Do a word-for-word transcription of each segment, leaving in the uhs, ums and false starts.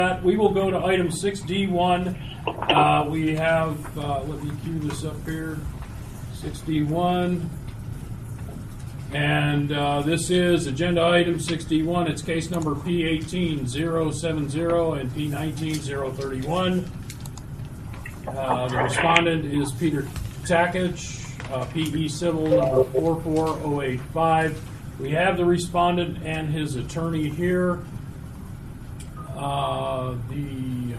We will go to item six D one. Uh, we have, uh, let me cue this up here, six D one. And uh, this is agenda item six D one. It's case number P eighteen zero seven zero and P nineteen zero thirty-one. Uh, the respondent is Peter Takich, uh, P E Civil number four four zero eight five. We have the respondent and his attorney here. Uh, the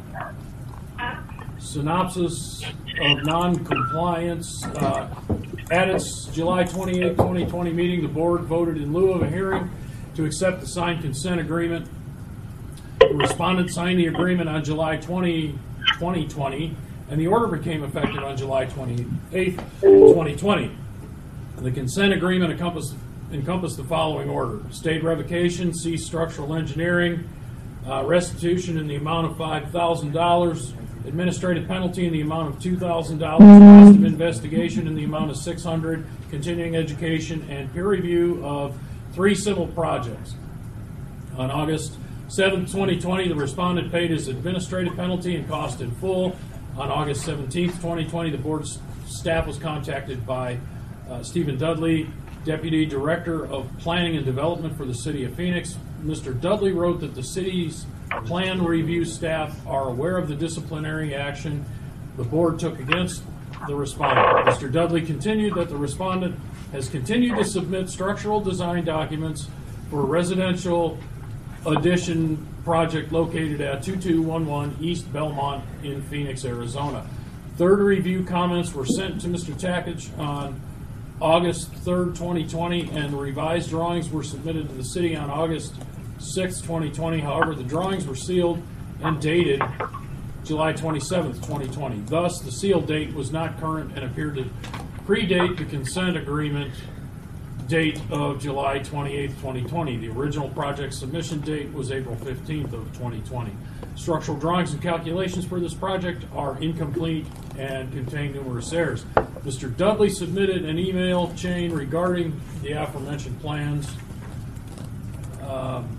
synopsis of non-compliance. Uh, at its July twenty-eighth, twenty twenty meeting, the board voted in lieu of a hearing to accept the signed consent agreement. The respondent signed the agreement on July twentieth, twenty twenty, and the order became effective on July twenty-eighth, twenty twenty. The consent agreement encompassed, encompassed the following order: state revocation, cease structural engineering, Uh, restitution in the amount of five thousand dollars, administrative penalty in the amount of two thousand dollars, cost of investigation in the amount of six hundred dollars, continuing education, and peer review of three civil projects. On August seventh, twenty twenty, the respondent paid his administrative penalty and cost in full. On August seventeenth, twenty twenty, the board staff was contacted by uh, Stephen Dudley, Deputy Director of Planning and Development for the City of Phoenix. Mister Dudley wrote that the city's plan review staff are aware of the disciplinary action the board took against the respondent. Mister Dudley continued that the respondent has continued to submit structural design documents for a residential addition project located at two two one one East Belmont in Phoenix, Arizona. Third review comments were sent to Mister Takich on August third, twenty twenty, and the revised drawings were submitted to the city on August sixth, twenty twenty. However, the drawings were sealed and dated July twenty-seventh, twenty twenty. Thus, the seal date was not current and appeared to predate the consent agreement date of July twenty-eighth, twenty twenty. The original project submission date was April fifteenth of twenty twenty. Structural drawings and calculations for this project are incomplete and contain numerous errors. Mister Dudley submitted an email chain regarding the aforementioned plans. Um,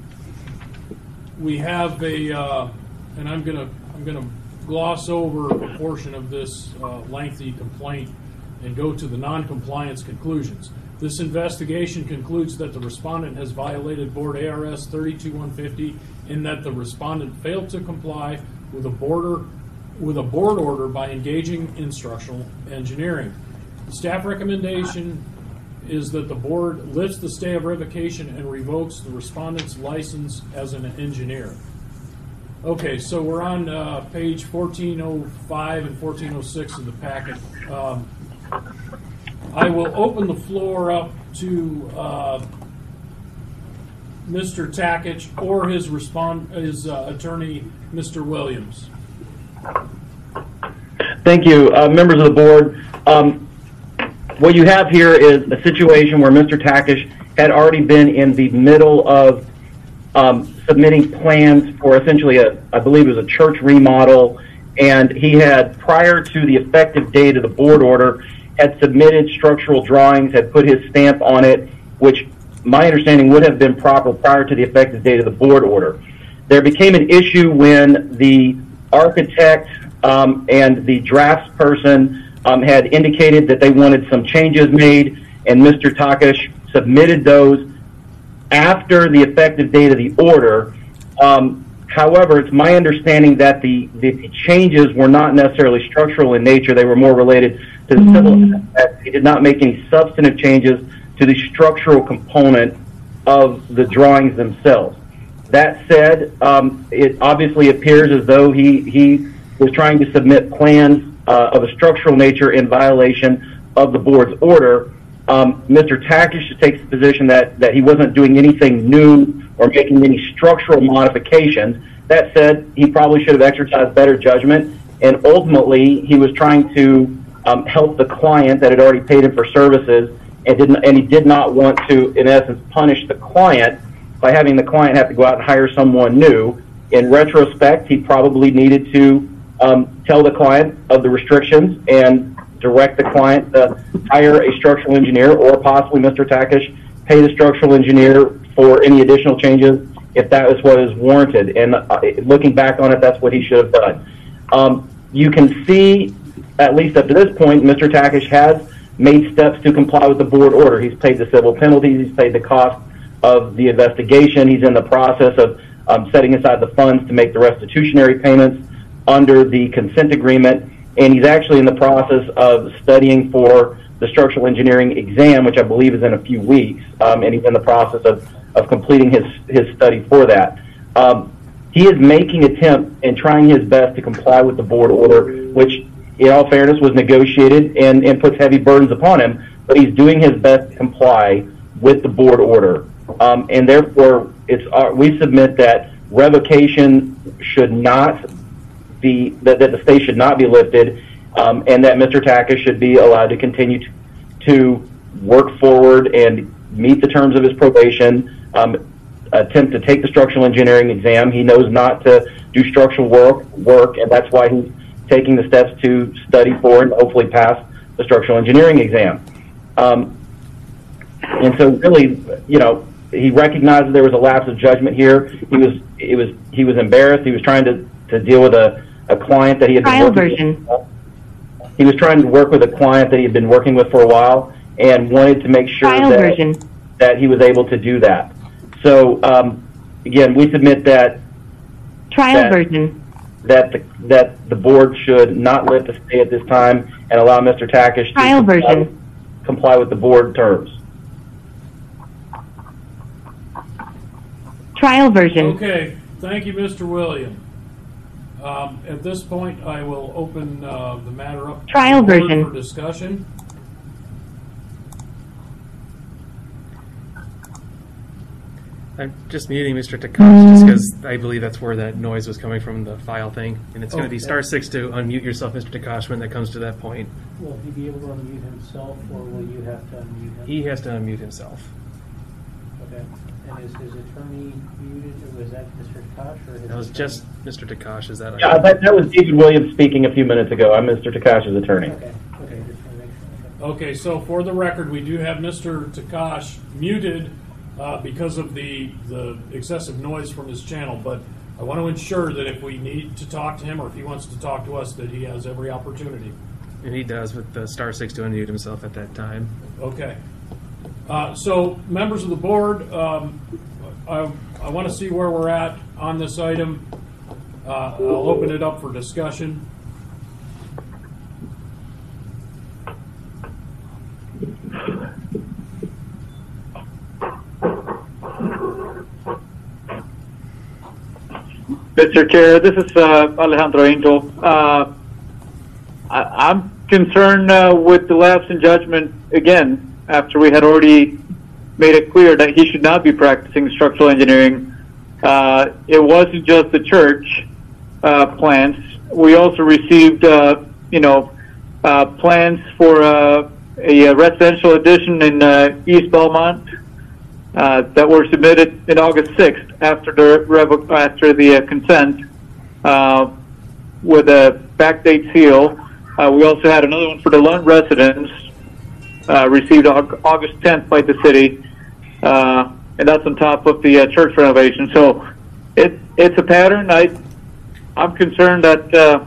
we have a, uh, and I'm gonna I'm gonna gloss over a portion of this uh, lengthy complaint and go to the non-compliance conclusions. This investigation concludes that the respondent has violated Board A R S thirty-two one fifty in that the respondent failed to comply with a border with a board order by engaging in structural engineering. The staff recommendation is that the board lifts the stay of revocation and revokes the respondent's license as an engineer. Okay, so we're on uh, page fourteen oh five and fourteen oh six of the packet. Um, I will open the floor up to uh, Mister Takich or his respond his uh, attorney, Mister Williams. Thank you, uh, members of the board. Um, what you have here is a situation where Mister Takich had already been in the middle of um, submitting plans for essentially a, I believe it was a church remodel, and he had, prior to the effective date of the board order, had submitted structural drawings, had put his stamp on it, which my understanding would have been proper prior to the effective date of the board order. There became an issue when the architect um, and the drafts person um, had indicated that they wanted some changes made, and Mister Takich submitted those after the effective date of the order. Um, however, it's my understanding that the, the changes were not necessarily structural in nature. They were more related to the civil aspect. He did not make any substantive changes to the structural component of the drawings themselves. That said, um, it obviously appears as though he, he was trying to submit plans uh, of a structural nature in violation of the board's order. Um, Mister Takich takes the position that, that he wasn't doing anything new or making any structural modifications. That said, he probably should have exercised better judgment, and ultimately he was trying to um, help the client that had already paid him for services, and didn't, and he did not want to, in essence, punish the client by having the client have to go out and hire someone new. In retrospect, he probably needed to um, tell the client of the restrictions and direct the client to hire a structural engineer, or possibly Mister Takich pay the structural engineer for any additional changes if that was what is warranted. And uh, looking back on it, that's what he should have done. Um, you can see, at least up to this point, Mister Takish has made steps to comply with the board order. He's paid the civil penalties. He's paid the cost of the investigation. He's in the process of um, setting aside the funds to make the restitutionary payments under the consent agreement. And he's actually in the process of studying for the structural engineering exam, which I believe is in a few weeks. Um, and he's in the process of, of completing his, his study for that. Um, he is making attempt and trying his best to comply with the board order, which in all fairness was negotiated and, and puts heavy burdens upon him, but he's doing his best to comply with the board order. Um, and therefore, it's our, we submit that revocation should not be, that, that the stay should not be lifted, um, and that Mister Takish should be allowed to continue to, to work forward and meet the terms of his probation, um, attempt to take the structural engineering exam. He knows not to do structural work, work, and that's why he's taking the steps to study for and hopefully pass the structural engineering exam. Um, and so really, you know, he recognized that there was a lapse of judgment here. He was, it was, he was embarrassed. He was trying to, to deal with a, a client that he had been Trial working version. with. He was trying to work with a client that he had been working with for a while and wanted to make sure Trial that, version. that he was able to do that. So, um, again, we submit that Trial that, version. that the, that the board should not lift the stay at this time and allow Mister Takish Trial to comply, version. comply with the board terms. Trial version. Okay, thank you, Mister William. Um, at this point, I will open uh, the matter up to Trial the board version. for discussion. I'm just muting Mister Takash just because I believe that's where that noise was coming from, the file thing. And it's going to be Okay. star six to unmute yourself, Mister Takash, when that comes to that point. Will he be able to unmute himself, or will you have to unmute him? He has to unmute himself. Okay. And is his attorney muted, or was that Mister Koch, or his That was attorney? just Mister Takash. Is that? Yeah, that, that was David Williams speaking a few minutes ago. I'm Mister Takash's attorney. Okay, okay, just want to make sure. Okay. Okay, so for the record, we do have Mister Takash muted uh, because of the, the excessive noise from his channel, but I want to ensure that if we need to talk to him or if he wants to talk to us, that he has every opportunity. And he does with the star six to unmute himself at that time. Okay. Uh, so, members of the board, um, I, I want to see where we're at on this item. Uh, I'll open it up for discussion. Mister Chair, this is uh, Alejandro Angel. Uh, I, I'm concerned uh, with the lapse in judgment again, after we had already made it clear that he should not be practicing structural engineering. Uh, it wasn't just the church uh, plans. We also received, uh, you know, uh, plans for uh, a residential addition in uh, East Belmont uh, that were submitted in August sixth after the revo- after the uh, consent uh, with a backdate seal. Uh, we also had another one for the Lund residence, uh, received August tenth by the city, uh, and that's on top of the uh, church renovation. So it, it's a pattern. I, I'm concerned that, uh,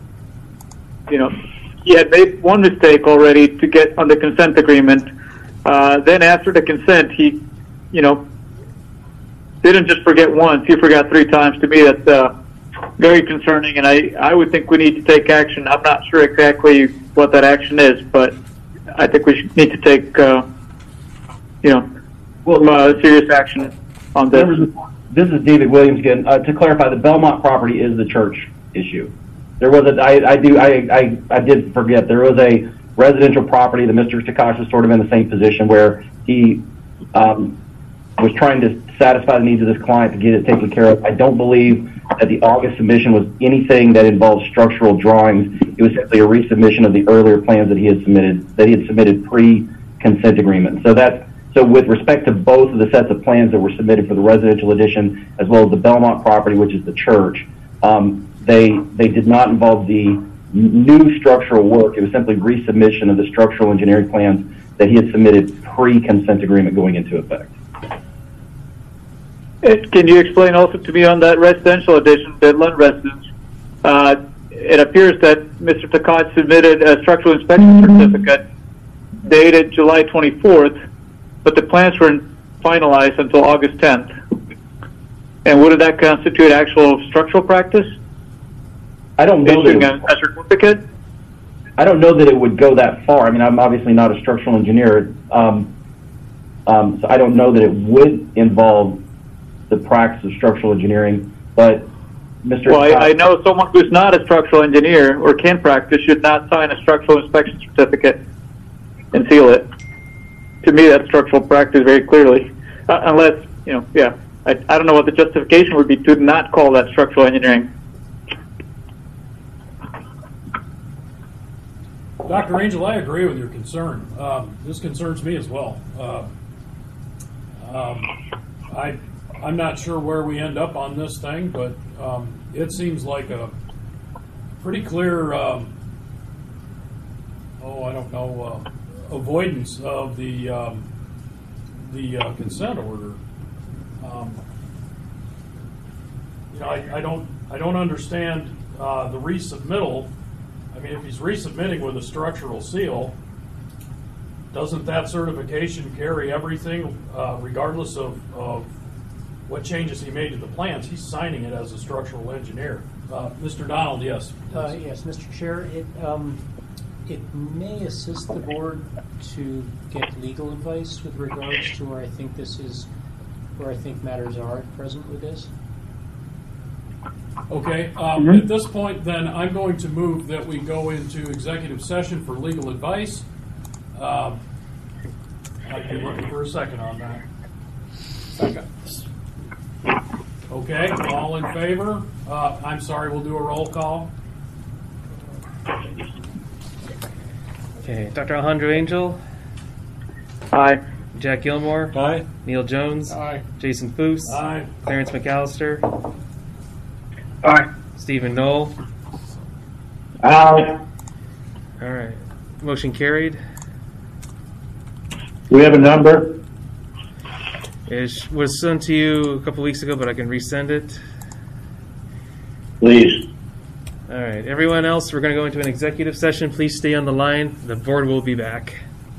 you know, he had made one mistake already to get on the consent agreement. Uh, then after the consent, he, you know, didn't just forget once, he forgot three times. To me, that's uh, very concerning, and I, I would think we need to take action. I'm not sure exactly what that action is, but I think we should need to take, uh, you know, well, uh, serious action on this. This is David Williams again. Uh, to clarify, the Belmont property is the church issue. There was a, I, I do, I, I, I did forget, there was a residential property that Mister Takash is sort of in the same position where he um, was trying to satisfy the needs of this client to get it taken care of. I don't believe that the August submission was anything that involved structural drawings. It was simply a resubmission of the earlier plans that he had submitted, that he had submitted pre-consent agreement. So that's, so with respect to both of the sets of plans that were submitted for the residential addition, as well as the Belmont property, which is the church, um, they they did not involve the new structural work. It was simply resubmission of the structural engineering plans that he had submitted pre-consent agreement going into effect. Uh, Can you explain also to me on that residential addition, the Lund residence? Uh, it appears that Mister Takach submitted a structural inspection certificate dated July twenty-fourth, but the plans weren't finalized until August tenth. And would that constitute actual structural practice? I don't know that Issuing it, a, a certificate? I don't know that it would go that far. I mean, I'm obviously not a structural engineer, um, um, so I don't know that it would involve the practice of structural engineering. But Mister Well, Scott- I, I know someone who's not a structural engineer or can practice should not sign a structural inspection certificate and seal it. To me, that's structural practice very clearly. Uh, unless, you know, yeah, I, I don't know what the justification would be to not call that structural engineering. Doctor Angel, I agree with your concern. Um, this concerns me as well. Uh, um, I, I'm not sure where we end up on this thing, but um, it seems like a pretty clear, um, oh, I don't know, uh, avoidance of the um, the uh, consent order. Um, you know, I, I don't, I don't understand uh, the resubmittal. I mean, if he's resubmitting with a structural seal, doesn't that certification carry everything, uh, regardless of, of what changes he made to the plans? He's signing it as a structural engineer. Uh, Mister Donald, yes. Uh, yes, Mister Chair, it, um, it may assist the board to get legal advice with regards to where I think this is, where I think matters are at present with this. Okay, um, at this point, then, I'm going to move that we go into executive session for legal advice. Um, I'd be looking for a second on that. Second. Okay, all in favor? Uh, I'm sorry, we'll do a roll call. Okay, Doctor Alejandro Angel, Aye. Jack Gilmore, Aye. Neil Jones, Aye. Jason Foose, Aye. Clarence McAllister, Aye. Stephen Knoll. Aye. All right, motion carried. Do we have a number? It was sent to you a couple weeks ago, but I can resend it. Please. All right, everyone else, we're going to go into an executive session. Please stay on the line. The board will be back.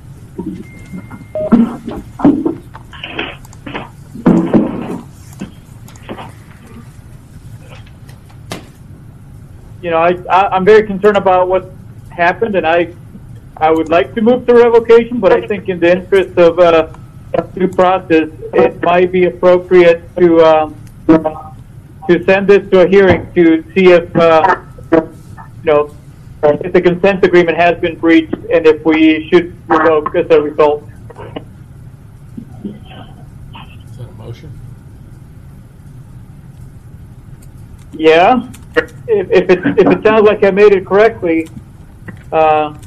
You know, I, I, I'm very concerned about what happened, and I, I would like to move to revocation, but I think in the interest of uh, due process, it might be appropriate to um, to send this to a hearing to see if uh, you know if the consent agreement has been breached and if we should revoke as a result. Is that a motion? Yeah, if, if it if it sounds like I made it correctly, uh,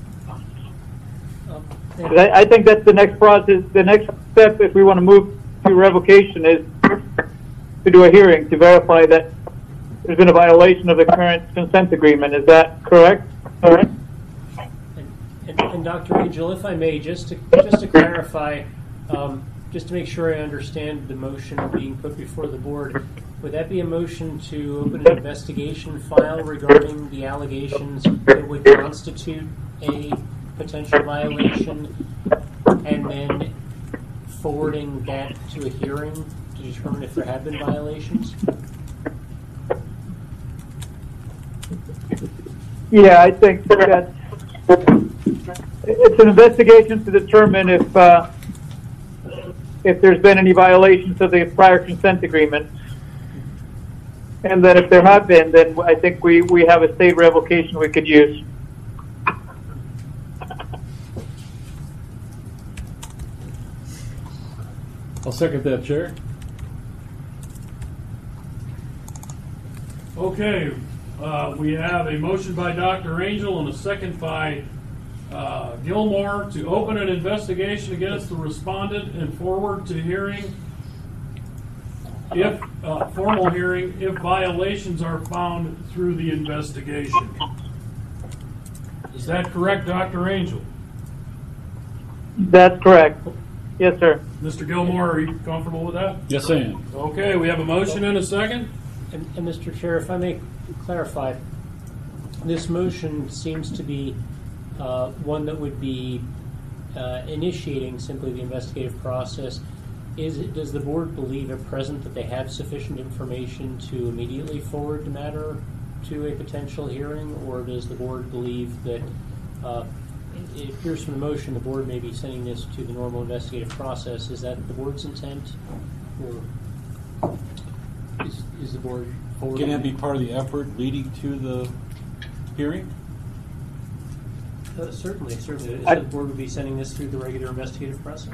Um, 'cause I, I think that's the next process. The next step, if we want to move to revocation, is to do a hearing to verify that there's been a violation of the current consent agreement. Is that correct? Correct. And, and, and Doctor Angel, if I may, just to just to clarify, um, just to make sure I understand the motion being put before the board, would that be a motion to open an investigation file regarding the allegations that would constitute a potential violation, and then forwarding that to a hearing to determine if there have been violations? Yeah, I think that's it's an investigation to determine if uh, if there's been any violations of the prior consent agreement. And then if there have been, then I think we, we have a state revocation we could use. I'll second that, Chair. Okay, uh, we have a motion by Doctor Angel and a second by uh, Gilmore to open an investigation against the respondent and forward to hearing, if uh, formal hearing, if violations are found through the investigation. Is that correct, Doctor Angel? That's correct. Yes, sir. Mister Gilmore, are you comfortable with that? Yes, I am. Okay, we have a motion and a second. And, and Mister Chair, if I may clarify, this motion seems to be uh, one that would be uh, initiating simply the investigative process. Is it, does the board believe at present that they have sufficient information to immediately forward the matter to a potential hearing, or does the board believe that uh, it, it appears from the motion the board may be sending this to the normal investigative process? Is that the board's intent, or is, is the board forwarding? Can that be part of the effort leading to the hearing? Uh, certainly, certainly. I- The board would be sending this through the regular investigative process.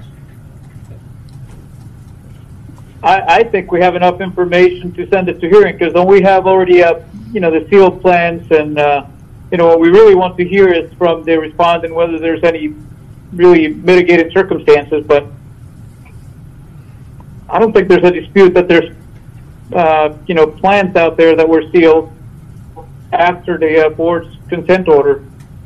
I, I think we have enough information to send it to hearing, because don't we have already, uh, you know, the sealed plans, and, uh, you know, what we really want to hear is from the respondent whether there's any really mitigated circumstances, but I don't think there's a dispute that there's, uh, you know, plans out there that were sealed after the uh, board's consent order.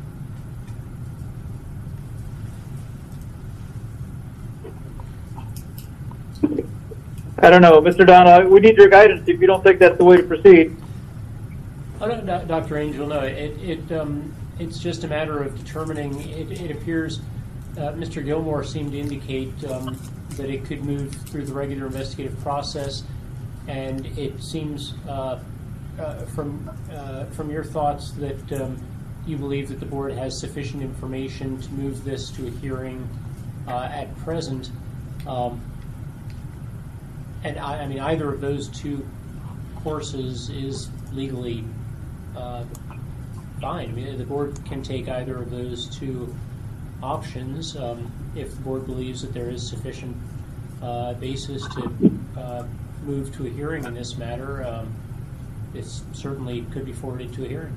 I don't know, Mister Donna, we need your guidance if you don't think that's the way to proceed. Oh, no, Do- Doctor Angel, no, it, it, um, it's just a matter of determining, it, it appears, uh, Mister Gilmore seemed to indicate, um, that it could move through the regular investigative process, and it seems, uh, uh, from, uh, from your thoughts that, um, you believe that the board has sufficient information to move this to a hearing, uh, at present. Um, and I, I mean, either of those two courses is legally Uh, fine. I mean, the board can take either of those two options um, if the board believes that there is sufficient uh, basis to uh, move to a hearing in this matter. Um, it certainly could be forwarded to a hearing.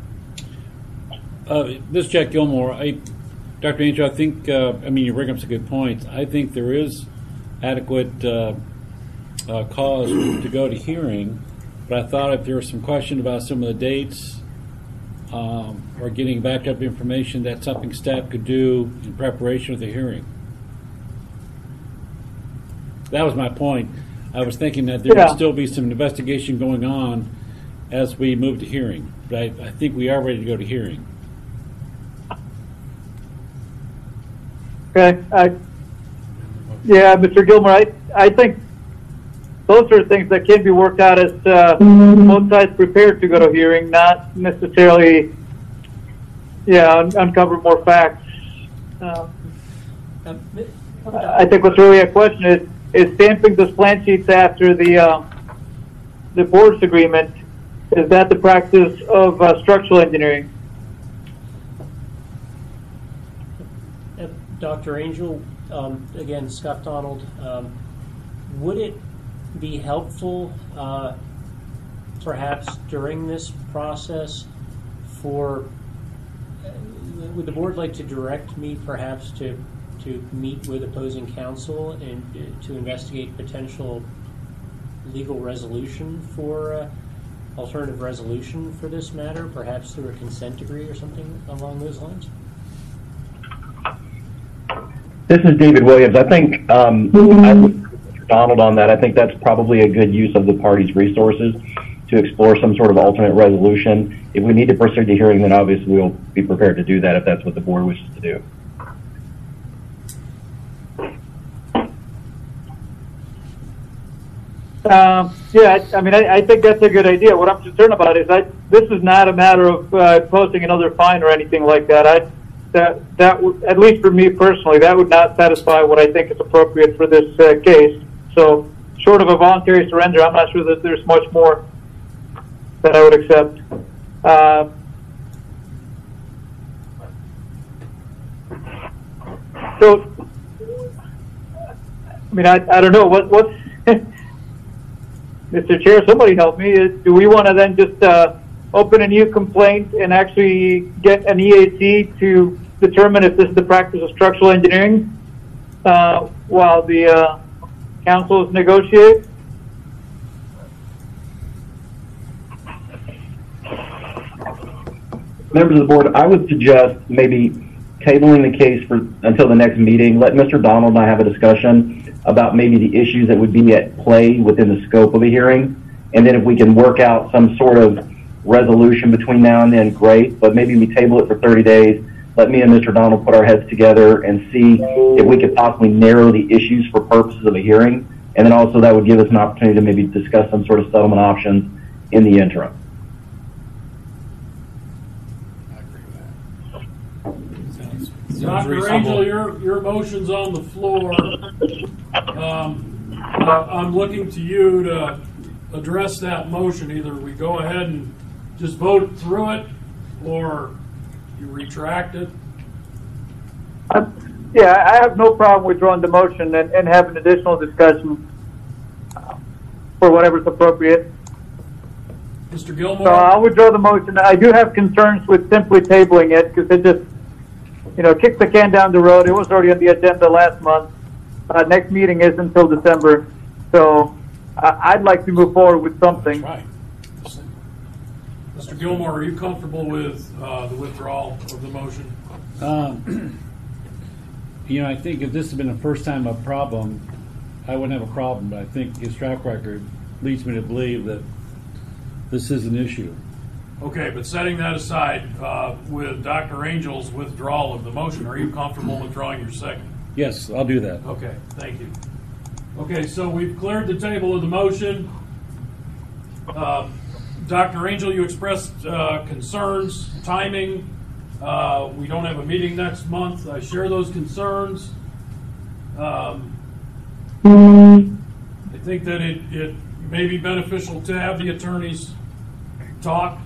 Uh, this is Jack Gilmore. I, Doctor Angel, I think, uh, I mean, you bring up some good points. I think there is adequate uh, uh, cause to go to hearing, but I thought if there was some question about some of the dates um, or getting backup information, that's something staff could do in preparation of the hearing. That was my point. I was thinking that there Yeah. would still be some investigation going on as we move to hearing, but I, I think we are ready to go to hearing. Okay. I, yeah, Mister Gilmore, I, I think those are things that can be worked out as uh, both sides prepared to go to hearing, not necessarily, yeah, un- uncover more facts. Uh, Um, I think what's really a question is, is stamping those plan sheets after the uh, the board's agreement, is that the practice of uh, structural engineering? Uh, Doctor Angel, um, again, Scott Donald, um, would it be helpful, uh, perhaps during this process, for uh, would the board like to direct me, perhaps, to to meet with opposing counsel and uh, to investigate potential legal resolution for uh, alternative resolution for this matter, perhaps through a consent decree or something along those lines? This is David Williams. I think um, I would with Donald on that. I think that's probably a good use of the parties' resources to explore some sort of alternate resolution. If we need to proceed to hearing, then obviously we'll be prepared to do that if that's what the board wishes to do. Um, yeah, I, I mean, I, I think that's a good idea. What I'm concerned about is I, this is not a matter of uh, posting another fine or anything like that. I, that, that would, at least for me personally, that would not satisfy what I think is appropriate for this uh, case. So, short of a voluntary surrender, I'm not sure that there's much more that I would accept. Uh, so, I mean, I, I don't know what what's. Mister Chair, somebody help me. Do we want to then just uh, open a new complaint and actually get an E A C to determine if this is the practice of structural engineering uh, while the uh, councils negotiate? Members of the board, I would suggest maybe tabling the case for until the next meeting. Let Mister Donald and I have a discussion about maybe the issues that would be at play within the scope of a hearing. And then if we can work out some sort of resolution between now and then, great. But maybe we table it for thirty days. Let me and Mister Donald put our heads together and see if we could possibly narrow the issues for purposes of a hearing. And then also that would give us an opportunity to maybe discuss some sort of settlement options in the interim. I agree with that. Sounds, sounds Doctor reasonable. Angel, your, your motion's on the floor. Um, I- I'm looking to you to address that motion. Either we go ahead and just vote through it, or you retract it. Uh, Yeah, I have no problem withdrawing the motion and, and having additional discussion uh, for whatever's appropriate. Mister So Gilmore? I'll withdraw the motion. I do have concerns with simply tabling it because it just, you know, kicks the can down the road. It was already on the agenda last month. Uh, next meeting is until December. So uh, I'd like to move forward with something. Right. Mister Gilmore, are you comfortable with uh, the withdrawal of the motion? Um, you know, I think if this had been the first time a problem, I wouldn't have a problem, but I think his track record leads me to believe that this is an issue. Okay, but setting that aside, uh, with Doctor Angel's withdrawal of the motion, are you comfortable withdrawing your second? Yes, I'll do that. Okay, thank you. Okay, so we've cleared the table of the motion. Uh, Doctor Angel, you expressed uh, concerns, timing. Uh, we don't have a meeting next month. I share those concerns. Um, I think that it, it may be beneficial to have the attorneys talk.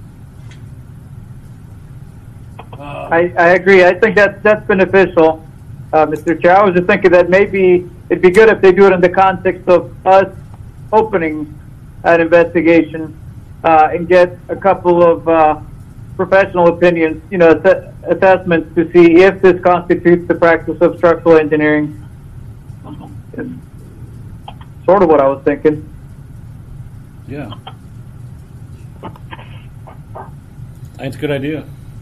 Uh, I, I agree. I think that's, that's beneficial, uh, Mister Chair. I was just thinking that maybe it'd be good if they do it in the context of us opening an investigation uh, and get a couple of uh, professional opinions, you know, ass- assessments to see if this constitutes the practice of structural engineering. It's sort of what I was thinking. Yeah. I think it's a good idea.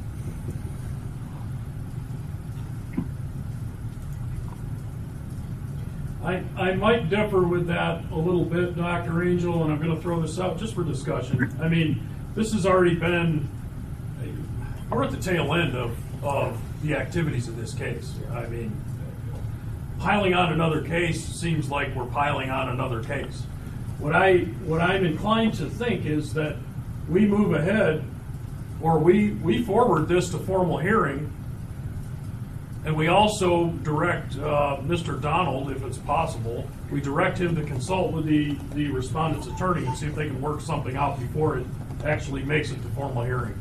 I, I might differ with that a little bit, Doctor Angel, and I'm going to throw this out just for discussion. I mean, this has already been, we're at the tail end of, of the activities of this case. I mean, piling on another case seems like we're piling on another case. What I, what I'm inclined to think is that we move ahead, or we, we forward this to formal hearing, and we also direct uh, Mister Donald, if it's possible, we direct him to consult with the, the respondent's attorney and see if they can work something out before it actually makes it to formal hearing.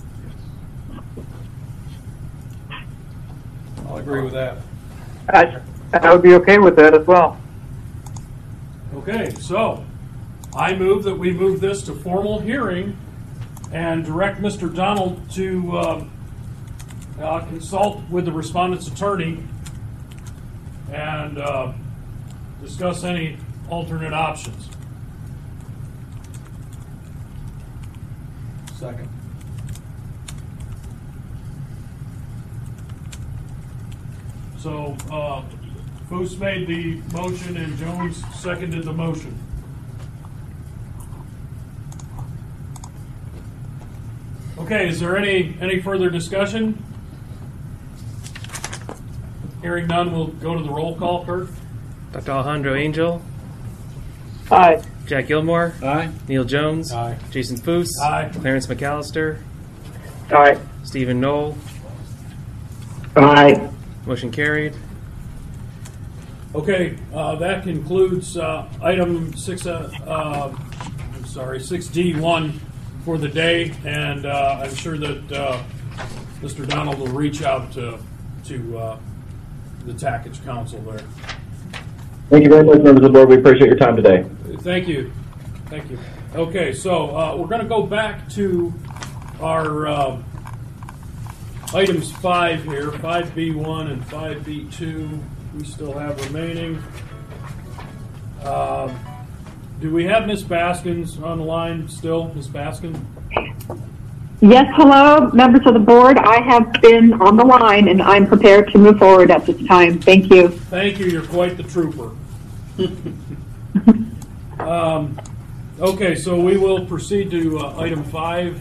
I'll agree with that. I, I would be okay with that as well. Okay, so I move that we move this to formal hearing and direct Mister Donald to uh, uh, consult with the respondent's attorney and uh, discuss any alternate options. Second. So uh, Foose made the motion and Jones seconded the motion. Okay, is there any, any further discussion? Hearing none, we'll go to the roll call, Kurt. Doctor Alejandro Angel, Aye. Jack Gilmore, Aye? Neil Jones, Aye. Jason Foose, Aye. Clarence McAllister, Aye. Stephen Knoll. Aye. Motion carried. Okay, uh, that concludes uh, item six. Uh, uh, I'm sorry, six D one for the day, and uh, I'm sure that uh, Mister Donald will reach out to to uh, the Tackage Council there. Thank you very much, members of the board. We appreciate your time today. Thank you, thank you. Okay, so uh, we're going to go back to our uh, items five here, five B one and five B two. We still have remaining. Uh, do we have Miss Baskins on the line still, Miss Baskin? Yes, hello, members of the board. I have been on the line and I'm prepared to move forward at this time. Thank you. Thank you. You're quite the trooper. um, okay, so we will proceed to uh, item five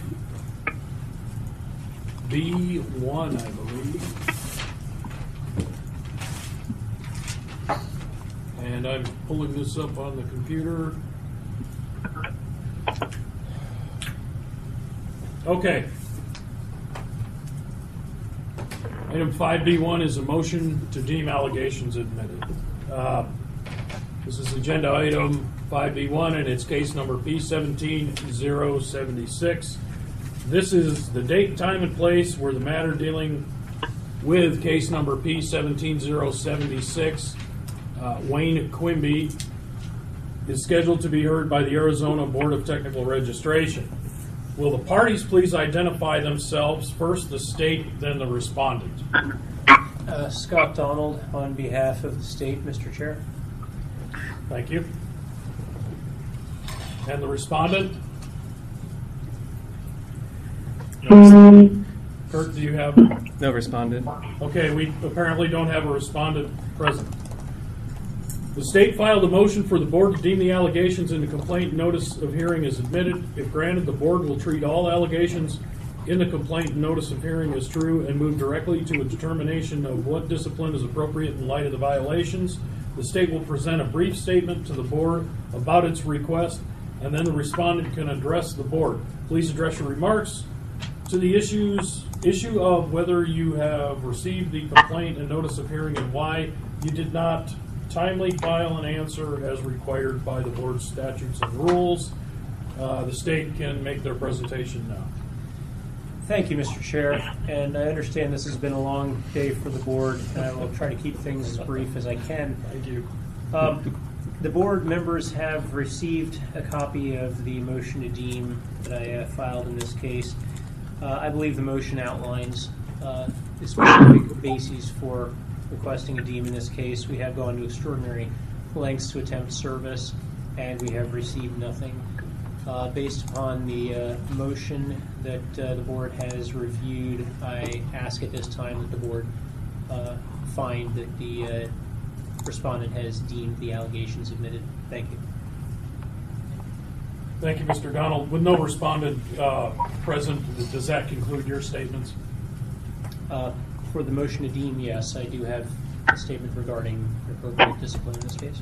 B one, I believe. And I'm pulling this up on the computer. Okay. Item five B one is a motion to deem allegations admitted. Uh, This is agenda item five B one, and it's case number P seventeen oh seventy-six. This is the date, time, and place where the matter dealing with case number P seventeen oh seventy-six, uh, Wayne Quimby, is scheduled to be heard by the Arizona Board of Technical Registration. Will the parties please identify themselves, first the state, then the respondent? Uh, Scott Donald on behalf of the state, Mister Chair. Thank you. And the respondent? Kurt, do you have? No respondent. Okay, we apparently don't have a respondent present. The state filed a motion for the board to deem the allegations in the complaint notice of hearing as admitted. If granted, the board will treat all allegations in the complaint notice of hearing as true and move directly to a determination of what discipline is appropriate in light of the violations. The state will present a brief statement to the board about its request, and then the respondent can address the board. Please address your remarks to the issues issue of whether you have received the complaint and notice of hearing and why you did not timely file an answer as required by the board's statutes and rules. Uh, the state can make their presentation now. Thank you, Mister Chair, and I understand this has been a long day for the board, and I will try to keep things as brief as I can. Thank you. Um, the board members have received a copy of the motion to deem that I uh, filed in this case. Uh, I believe the motion outlines uh, the specific bases for requesting a deem in this case. We have gone to extraordinary lengths to attempt service, and we have received nothing. Uh, based upon the uh, motion that uh, the board has reviewed, I ask at this time that the board uh, find that the uh, respondent has deemed the allegations admitted. Thank you. Thank you, Mister Donald. With no respondent uh, present, does that conclude your statements? Uh, for the motion to deem, yes, I do have a statement regarding appropriate discipline in this case.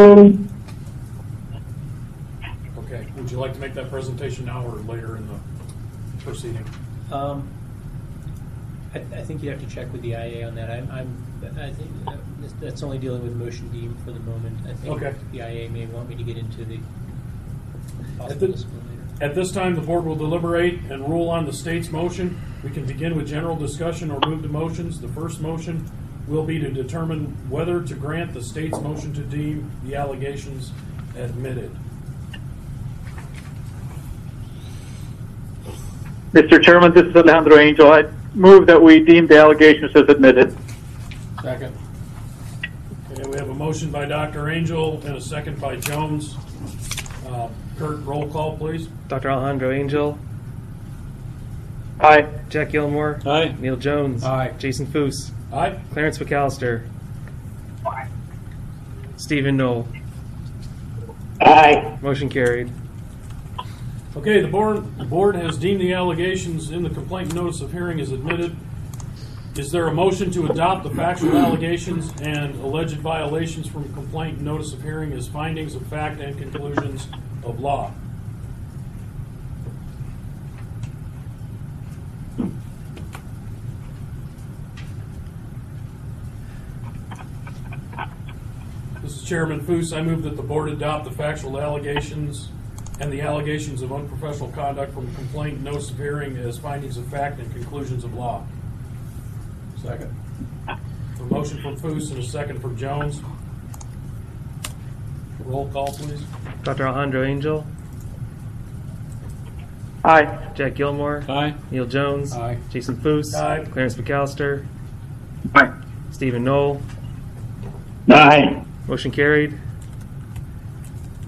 Okay. Would you like to make that presentation now or later in the proceeding? Um, I, I think you have to check with the I A on that. I'm, I'm I think uh, that's only dealing with motion deem for the moment. I think Okay. the I A may want me to get into the At, possible the, discipline later. at this time, the board will deliberate and rule on the state's motion. We can begin with general discussion or move to motions. The first motion will be to determine whether to grant the state's motion to deem the allegations admitted. Mister Chairman, this is Alejandro Angel. I move that we deem the allegations as admitted. Second. Okay, we have a motion by Doctor Angel and a second by Jones. Uh, Kurt, roll call, please. Doctor Alejandro Angel, Aye. Jack Gilmore, Aye. Neil Jones, Aye. Jason Foose, Aye. Clarence McAllister, Stephen Knoll. Aye. Motion carried. Okay, the board, the board has deemed the allegations in the complaint notice of hearing as admitted. Is there a motion to adopt the factual allegations and alleged violations from complaint notice of hearing as findings of fact and conclusions of law? This is Chairman Foose. I move that the board adopt the factual allegations and the allegations of unprofessional conduct from complaint notice of hearing as findings of fact and conclusions of law. Second. A motion from Foose and a second from Jones. Roll call, please. Doctor Alejandro Angel, Aye. Jack Gilmore, Aye. Neil Jones, Aye. Jason Foose, Aye. Clarence McAllister, Aye. Stephen Knoll. Aye. Motion carried.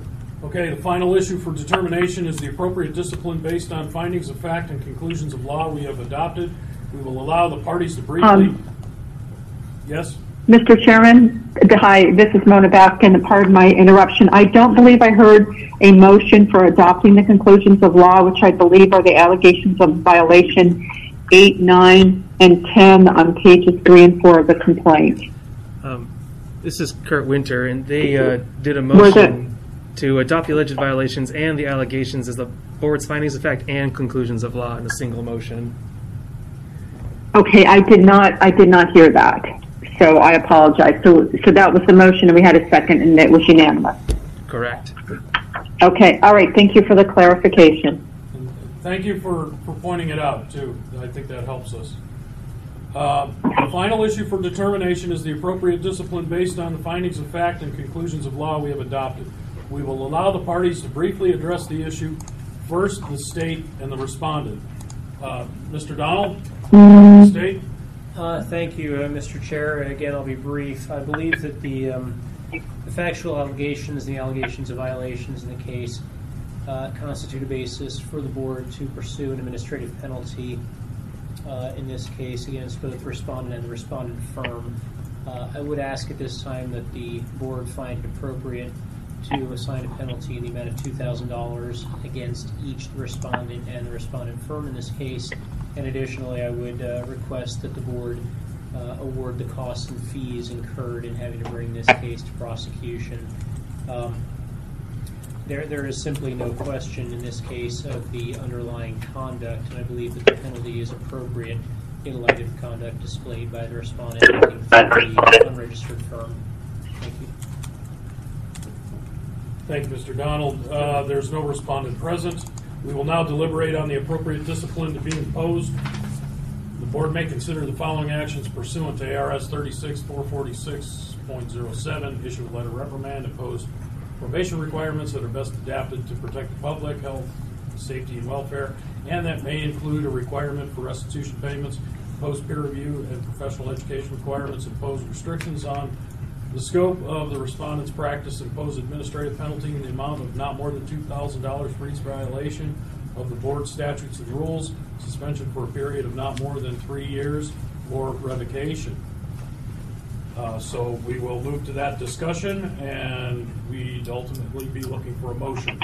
Okay, the final issue for determination is the appropriate discipline based on findings of fact and conclusions of law we have adopted. We will allow the parties to briefly... Um, yes? Mister Chairman, hi, this is Mona Baskin. Pardon my interruption. I don't believe I heard a motion for adopting the conclusions of law, which I believe are the allegations of violation eight, nine, and ten on pages three and four of the complaint. Um, this is Kurt Winter, and they uh, did a Was it- motion to adopt the alleged violations and the allegations as the board's findings of fact and conclusions of law in a single motion. Okay, I did not, I did not hear that. So I apologize. So, so that was the motion, and we had a second, and it was unanimous. Correct. Okay, all right. Thank you for the clarification. And thank you for, for pointing it out, too. I think that helps us. Uh, the final issue for determination is the appropriate discipline based on the findings of fact and conclusions of law we have adopted. We will allow the parties to briefly address the issue. First, the state and the respondent. Uh, Mister Donald, the state. Uh, thank you, uh, Mister Chair. Again, I'll be brief. I believe that the, um, the factual allegations, the allegations of violations in the case, uh, constitute a basis for the board to pursue an administrative penalty, uh, in this case, against both the respondent and the respondent firm. Uh, I would ask at this time that the board find it appropriate to assign a penalty in the amount of two thousand dollars against each respondent and the respondent firm in this case. And additionally, I would uh, request that the board uh, award the costs and fees incurred in having to bring this case to prosecution. Um, there, there is simply no question in this case of the underlying conduct, and I believe that the penalty is appropriate in light of the conduct displayed by the respondent acting for the unregistered firm. Thank you. Thank you, Mister Donald. Uh, there's no respondent present. We will now deliberate on the appropriate discipline to be imposed. The board may consider the following actions pursuant to A R S thirty-six four forty-six point oh seven, issue a letter of reprimand, impose probation requirements that are best adapted to protect the public, health, safety, and welfare, and that may include a requirement for restitution payments, impose peer review and professional education requirements, impose restrictions on the scope of the respondent's practice, impose administrative penalty in the amount of not more than two thousand dollars for each violation of the board statutes and rules, suspension for a period of not more than three years, or revocation. Uh, so we will move to that discussion, and we'd ultimately be looking for a motion.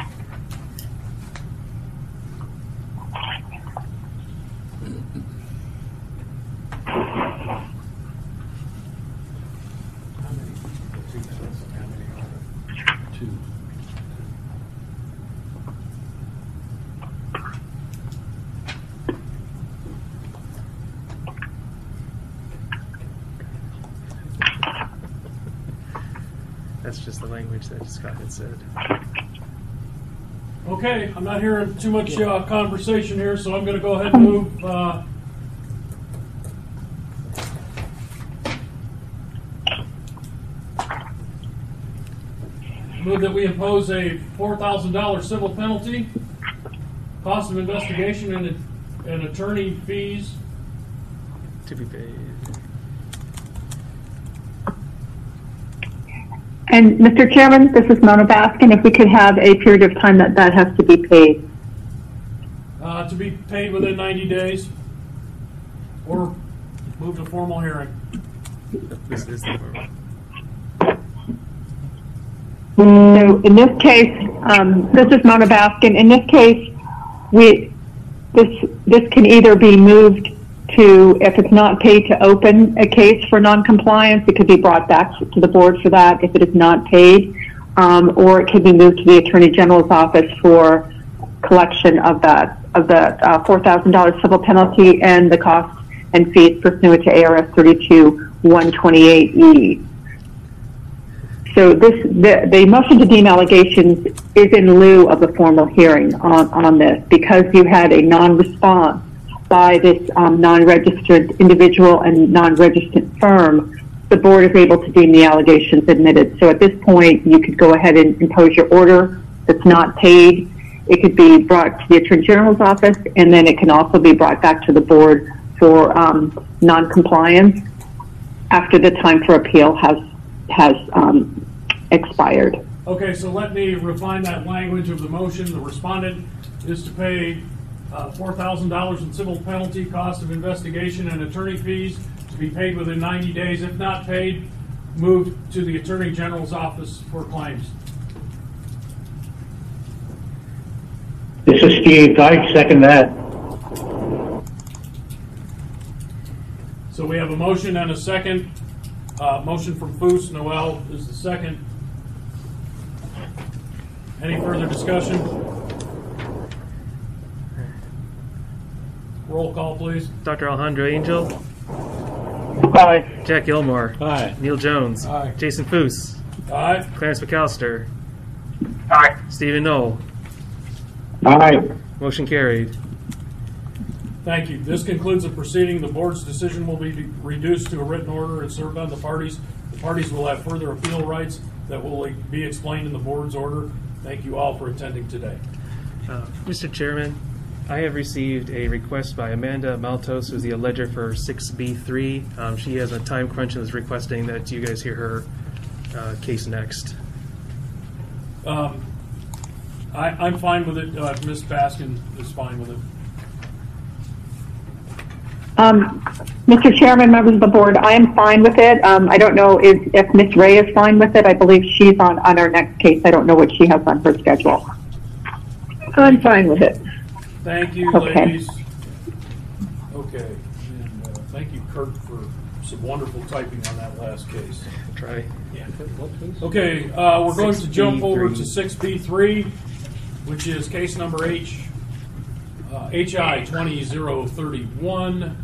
That's just the language that Scott had said. Okay, I'm not hearing too much uh, conversation here, so I'm going to go ahead and move. Uh, move that we impose a four thousand dollars civil penalty, cost of investigation, and, and attorney fees. To be paid. And Mister Chairman, this is Mona Baskin. If we could have a period of time that that has to be paid. Uh, to be paid within ninety days, or move to formal hearing. This is the form. So in this case, um, this is Mona Baskin. In this case, we this this can either be moved to, if it's not paid, to open a case for noncompliance. It could be brought back to the board for that if it is not paid, um, or it could be moved to the Attorney General's office for collection of that of the uh, four thousand dollars civil penalty and the costs and fees pursuant to A R S thirty-two one twenty-eight E. So this the, the motion to deem allegations is in lieu of the formal hearing on, on this, because you had a non-response by this um, non-registered individual and non-registered firm. The board is able to deem the allegations admitted. So at this point, you could go ahead and impose your order that's not paid. It could be brought to the Attorney General's office, and then it can also be brought back to the board for um, non-compliance after the time for appeal has has um, expired. Okay, so let me refine that language of the motion. The respondent is to pay uh, four thousand dollars in civil penalty, cost of investigation, and attorney fees to be paid within ninety days. If not paid, move to the Attorney General's office for claims. This is Steve. I second that. So we have a motion and a second. Uh, motion from Foos. Noel is the second. Any further discussion? Roll call, please. Doctor Alejandro Angel, Aye. Jack Gilmore, Aye. Neil Jones, Aye. Jason Foos, Aye. Clarence McAllister, Aye. Stephen Knoll. Aye. Motion carried. Thank you. This concludes the proceeding. The board's decision will be reduced to a written order and served on the parties. The parties will have further appeal rights that will be explained in the board's order. Thank you all for attending today. Uh, Mister Chairman, I have received a request by Amanda Maltos, who's the alleger for six B three. Um, she has a time crunch and is requesting that you guys hear her uh, case next. Um, I, I'm fine with it. Uh, Miz Baskin is fine with it. Um, Mister Chairman, members of the board, I am fine with it. Um, I don't know if, if Miz Ray is fine with it. I believe she's on, on our next case. I don't know what she has on her schedule. I'm fine with it. Thank you, Okay. ladies. Okay. And, uh, thank you, Kurt, for some wonderful typing on that last case. Try. Yeah. What, please? Okay, uh, we're going to jump over to six B three. six B three, which is case number H, uh, H I twenty oh thirty-one.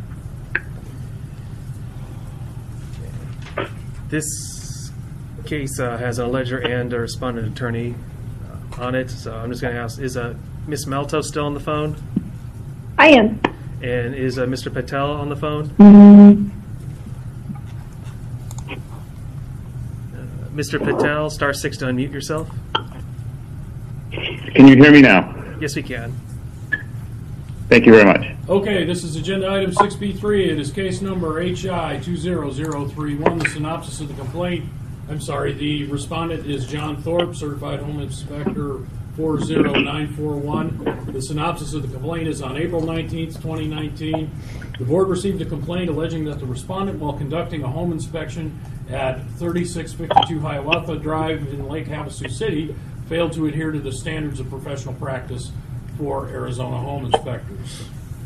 This case uh, has an alleger and a respondent attorney uh, on it, so I'm just going to ask, is uh, Miss Maltos still on the phone? I am. And is uh, Mister Patel on the phone? Mm, Uh, Mister Patel, star six to unmute yourself. Can you hear me now? Yes, we can. Thank you very much. Okay, this is agenda item six B three. It is case number H I two zero zero three one. The synopsis of the complaint, I'm sorry, the respondent is John Thorpe, Certified Home Inspector four zero nine four one. The synopsis of the complaint is on April nineteenth, twenty nineteen. The board received a complaint alleging that the respondent, while conducting a home inspection at thirty-six fifty-two Hiawatha Drive in Lake Havasu City, failed to adhere to the standards of professional practice for Arizona home inspectors.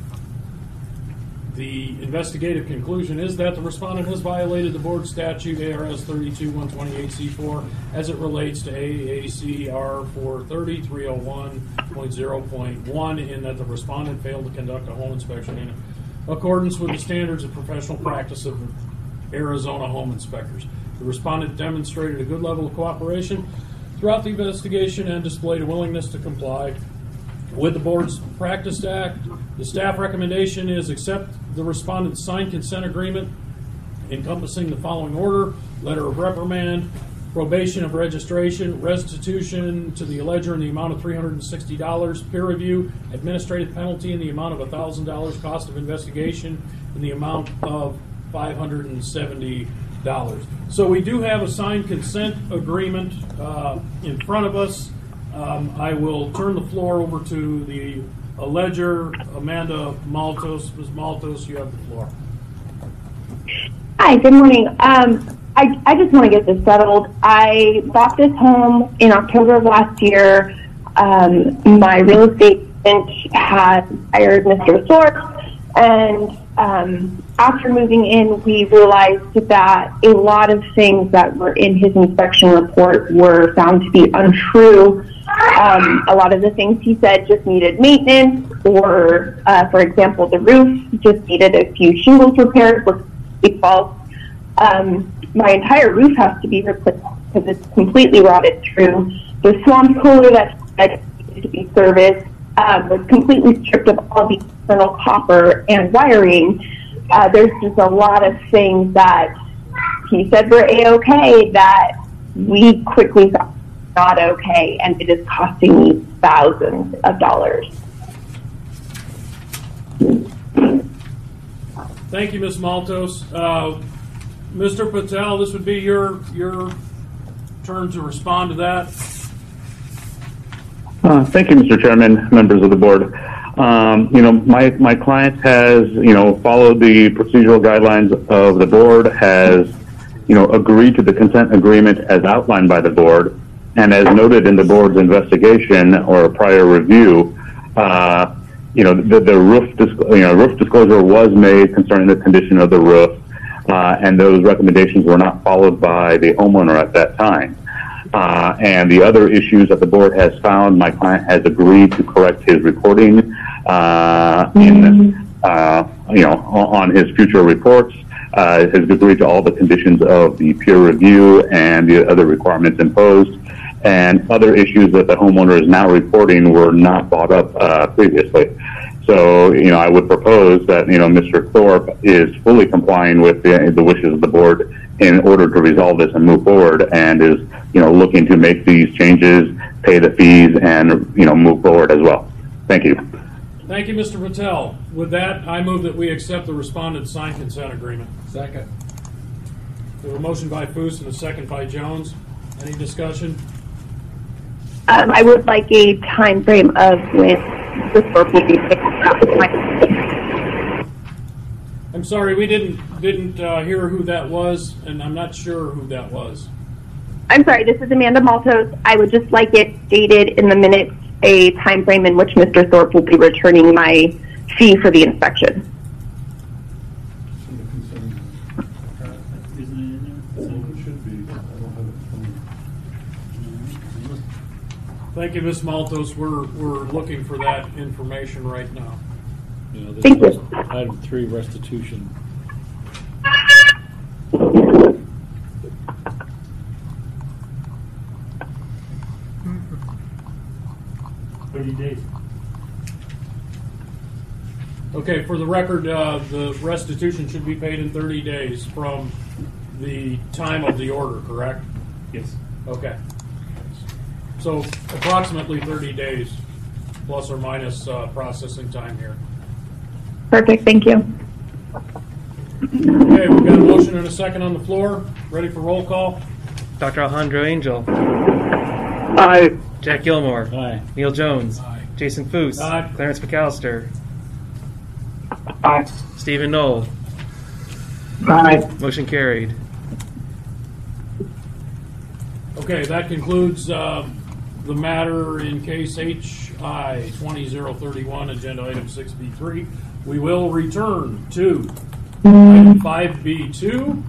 The investigative conclusion is that the respondent has violated the board statute A R S thirty-two one twenty-eight C four as it relates to A A C R four thirty three oh one point oh point one in that the respondent failed to conduct a home inspection in accordance with the standards of professional practice of Arizona home inspectors. The respondent demonstrated a good level of cooperation throughout the investigation and displayed a willingness to comply with the board's Practice Act. The staff recommendation is accept the respondent's signed consent agreement encompassing the following order: letter of reprimand, probation of registration, restitution to the alleger in the amount of three hundred sixty dollars, peer review, administrative penalty in the amount of one thousand dollars, cost of investigation in the amount of five hundred seventy dollars. So we do have a signed consent agreement uh, in front of us. Um, I will turn the floor over to the alleger, Amanda Maltos. Miz Maltos, you have the floor. Hi, good morning. Um, I, I just want to get this settled. I bought this home in October of last year. Um, my real estate agent had hired Mister Thorpe, and um, after moving in, we realized that a lot of things that were in his inspection report were found to be untrue. Um, a lot of the things he said just needed maintenance, or, uh, for example, the roof just needed a few shingles repaired, was false. Um, my entire roof has to be replaced because it's completely rotted through. The swamp cooler that needed to be serviced um, was completely stripped of all the external copper and wiring. Uh, there's just a lot of things that he said were A-okay that we quickly thought not okay, and it is costing me thousands of dollars. Thank you, Miz Maltos. Uh, Mister Patel, this would be your your turn to respond to that. Uh, thank you, Mister Chairman, members of the board. Um, you know, my, my client has, you know, followed the procedural guidelines of the board, has, you know, agreed to the consent agreement as outlined by the board, and as noted in the board's investigation or prior review, uh, you know, the, the roof, you know, roof disclosure was made concerning the condition of the roof, uh, and those recommendations were not followed by the homeowner at that time. Uh, and the other issues that the board has found, my client has agreed to correct his reporting, uh, in, uh, you know, on his future reports, uh, has agreed to all the conditions of the peer review and the other requirements imposed, and other issues that the homeowner is now reporting were not brought up, uh, previously. So, you know, I would propose that, you know, Mister Thorpe is fully complying with the, the wishes of the board in order to resolve this and move forward, and is, you know, looking to make these changes, pay the fees, and, you know, move forward as well. Thank you. Thank you, Mister Patel. With that, I move that we accept the respondent's signed consent agreement. Second. We have a motion by Foose and a second by Jones. Any discussion? Um, I would like a time frame of when this work will be fixed out. I'm sorry, we didn't didn't uh, hear who that was, and I'm not sure who that was. I'm sorry, this is Amanda Maltos. I would just like it stated in the minutes a time frame in which Mister Thorpe will be returning my fee for the inspection. Thank you, Miz Maltos. We're we're looking for that information right now. You know, this Thank was you. item three, restitution. thirty days. Okay, for the record, uh, the restitution should be paid in thirty days from the time of the order, correct? Yes. Okay. So approximately thirty days, plus or minus uh, processing time here. Perfect, thank you. Okay, we've got a motion and a second on the floor. Ready for roll call? Doctor Alejandro Angel, Aye. Jack Gilmore, Aye. Neil Jones, Aye. Jason Foose, Aye. Clarence McAllister, Aye. Stephen Knoll. Aye. Motion carried. Okay, that concludes uh, the matter in case H I twenty oh thirty-one, agenda item six B three. We will return to item five B two.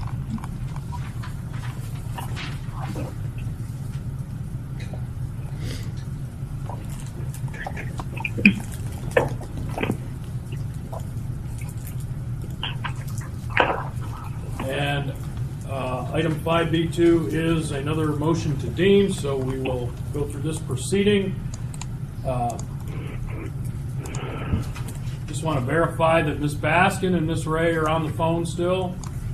And uh, item five B two is another motion to deem, so we will go through this proceeding. Uh, just want to verify that Miz Baskin and Miz Ray are on the phone still.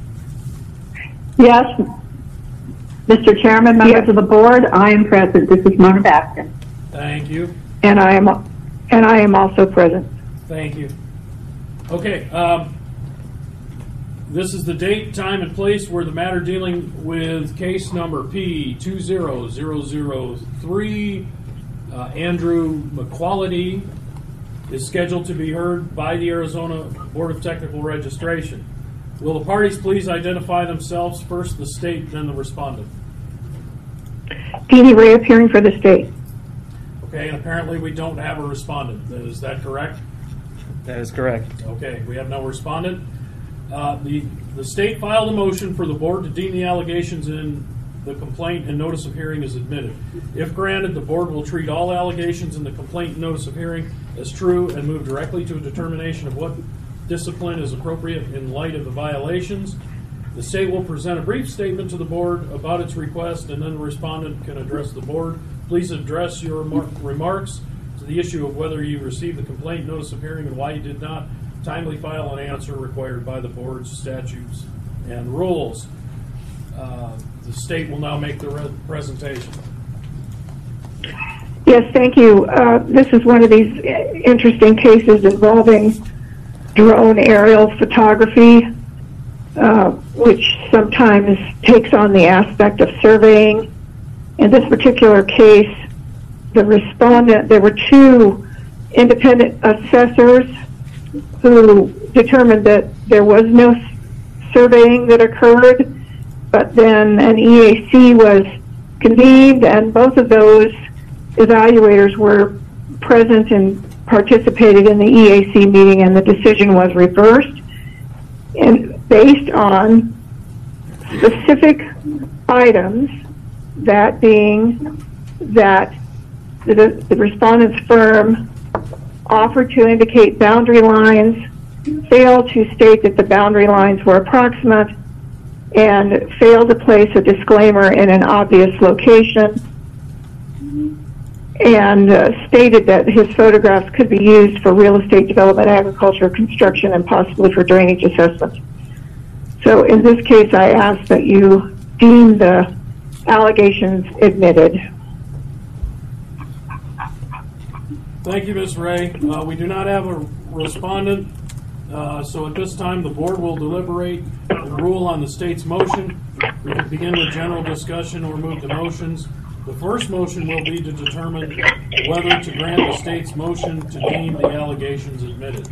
Yes, Mister Chairman, members of the board, I am present. This is Mona Baskin. Thank you. And I am, and I am also present. Thank you. Okay, um, this is the date, time, and place where the matter dealing with case number P two zero zero zero three, uh, Andrew McQuality, is scheduled to be heard by the Arizona Board of Technical Registration. Will the parties please identify themselves, first the state, then the respondent? Deanie Ray appearing for the state. Okay, and apparently we don't have a respondent. Is that correct? That is correct. Okay, we have no respondent. Uh, the, the state filed a motion for the board to deem the allegations in the complaint and notice of hearing as admitted. If granted, the board will treat all allegations in the complaint and notice of hearing as true and move directly to a determination of what discipline is appropriate in light of the violations. The state will present a brief statement to the board about its request, and then the respondent can address the board. Please address your remar- remarks to the issue of whether you received the complaint, notice of hearing, and why you did not timely file an answer required by the board's statutes and rules. Uh, the state will now make the re- presentation. Yes, thank you. Uh, this is one of these interesting cases involving drone aerial photography, uh, which sometimes takes on the aspect of surveying. In this particular case, the respondent, there were two independent assessors who determined that there was no surveying that occurred, but then an E A C was convened, and both of those evaluators were present and participated in the E A C meeting, and the decision was reversed, and based on specific items, that being that the, the respondent's firm offered to indicate boundary lines, failed to state that the boundary lines were approximate, and failed to place a disclaimer in an obvious location, and uh, stated that his photographs could be used for real estate development, agriculture, construction, and possibly for drainage assessments. So in this case, I ask that you deem the allegations admitted. Thank you, Miz Ray. Uh, we do not have a respondent, uh, so at this time the board will deliberate and rule on the state's motion. We can begin with general discussion or move to motions. The first motion will be to determine whether to grant the state's motion to deem the allegations admitted.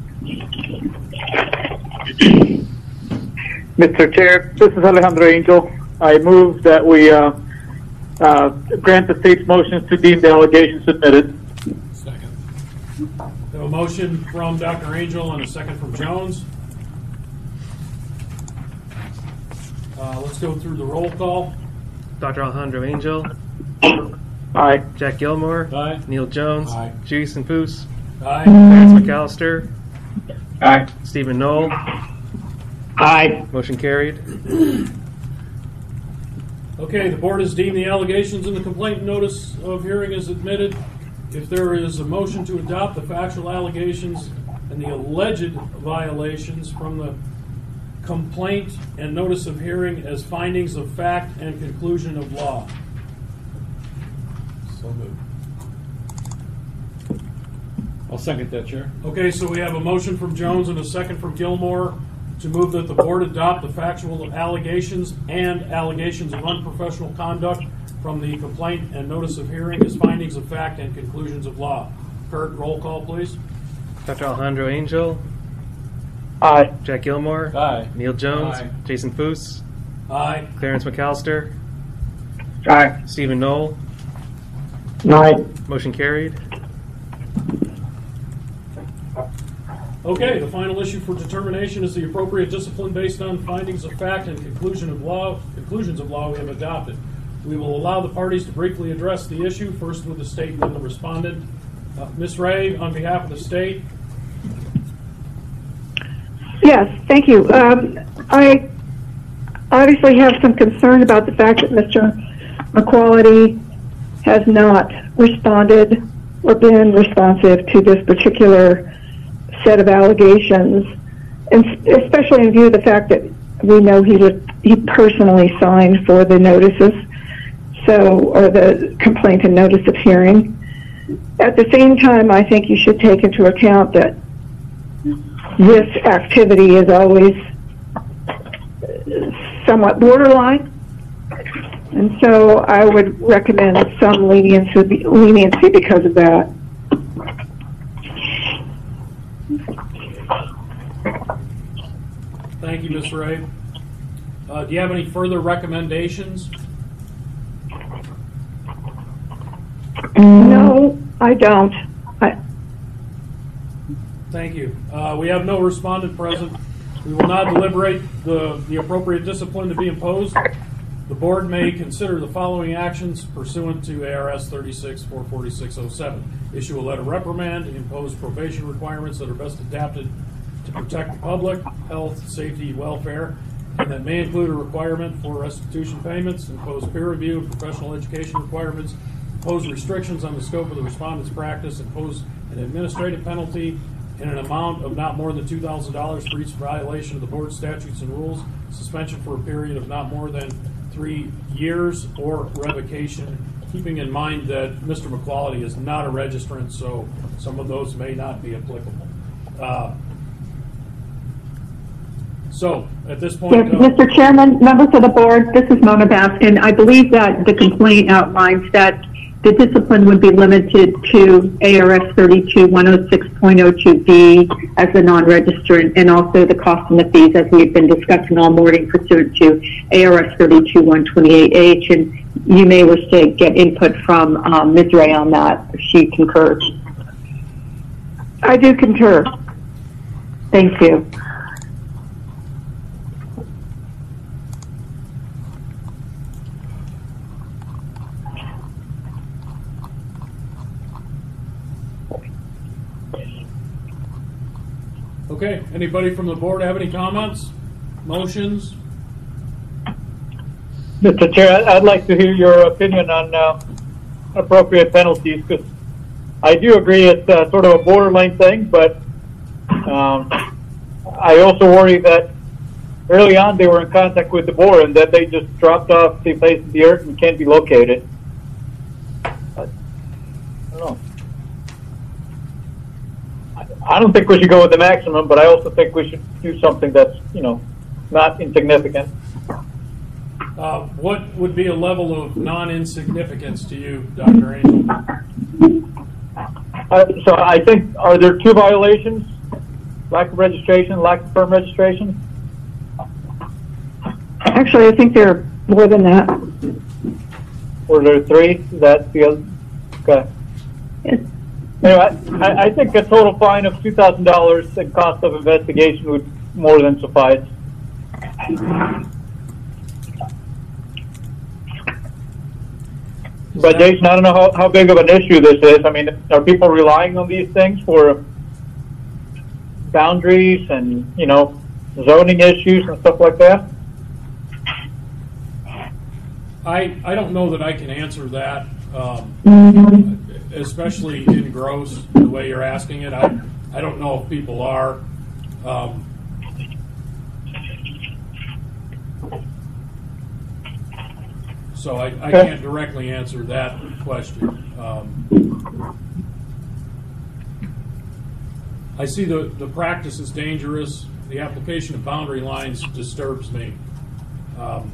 Mister Chair, this is Alejandro Angel. I move that we uh, uh, grant the state's motions to deem the allegations admitted. Second. We have a motion from Doctor Angel and a second from Jones. Uh, let's go through the roll call. Doctor Alejandro Angel. Aye. Jack Gilmore. Aye. Neil Jones. Aye. Jason Poos. Aye. Clarence McAllister. Aye. Stephen Knoll. Aye. Motion carried. Okay, the board has deemed the allegations in the complaint notice of hearing as admitted. If there is a motion to adopt the factual allegations and the alleged violations from the complaint and notice of hearing as findings of fact and conclusion of law. So moved. I'll second that, Chair. Okay, so we have a motion from Jones and a second from Gilmore to move that the board adopt the factual allegations and allegations of unprofessional conduct from the complaint and notice of hearing as findings of fact and conclusions of law. Kurt, roll call, please. Doctor Alejandro Angel. Aye. Jack Gilmore. Aye. Neil Jones. Aye. Jason Poos. Aye. Clarence McAllister. Aye. Stephen Knoll. Aye. Motion carried. Okay, the final issue for determination is the appropriate discipline based on findings of fact and conclusion of law, conclusions of law we have adopted. We will allow the parties to briefly address the issue, first with the state and then the respondent. Uh, Miz Ray, on behalf of the state. Yes, thank you. Um, I obviously have some concern about the fact that Mister McQuality has not responded or been responsive to this particular set of allegations, and especially in view of the fact that we know he was, he personally signed for the notices, so or the complaint and notice of hearing. At the same time, I think you should take into account that this activity is always somewhat borderline, and so I would recommend some leniency, leniency because of that. Thank you, Miz Ray. Uh, do you have any further recommendations? No, I don't. I, Thank you. Uh, we have no respondent present. We will not deliberate the, the appropriate discipline to be imposed. The board may consider the following actions pursuant to A R S thirty-six four forty-six oh seven. Issue a letter reprimand, impose probation requirements that are best adapted to protect the public, health, safety, welfare, and that may include a requirement for restitution payments, impose peer review and professional education requirements, impose restrictions on the scope of the respondent's practice, impose an administrative penalty in an amount of not more than two thousand dollars for each violation of the board statutes and rules, suspension for a period of not more than three years, or revocation, keeping in mind that Mister McQuality is not a registrant, so some of those may not be applicable. Uh, So, at this point, Yes, uh, Mister Chairman, members of the board, this is Mona Baskin. I believe that the complaint outlines that the discipline would be limited to A R S thirty-two one oh six point oh two B as the non-registrant, and also the cost and the fees, as we've been discussing all morning, pursuant to A R S thirty-two one twenty-eight H. And you may wish to get input from um, Miz Ray on that, if she concurs. I do concur. Thank you. okay, anybody from the board have any comments, motions? Mister Chair, I'd like to hear your opinion on uh, appropriate penalties, because I do agree it's uh, sort of a borderline thing, but um, I also worry that early on they were in contact with the board and that they just dropped off the face of the earth and can't be located. I don't know. I don't think we should go with the maximum, but I also think we should do something that's, you know, not insignificant. Uh, what would be a level of non-insignificance to you, Doctor Angel? Uh, so I think, are there two violations? Lack of registration, lack of firm registration? Actually, I think there are more than that. Or there are three? Is that the other? Okay. Yes. Anyway, I, I think a total fine of two thousand dollars and cost of investigation would more than suffice. But Jason, I don't know how, how big of an issue this is. I mean, are people relying on these things for boundaries and, you know, zoning issues and stuff like that? I, I don't know that I can answer that, um, especially in gross, the way you're asking it. I, I don't know if people are. Um, so I, I can't directly answer that question. Um, I see the, the practice is dangerous. The application of boundary lines disturbs me. Um,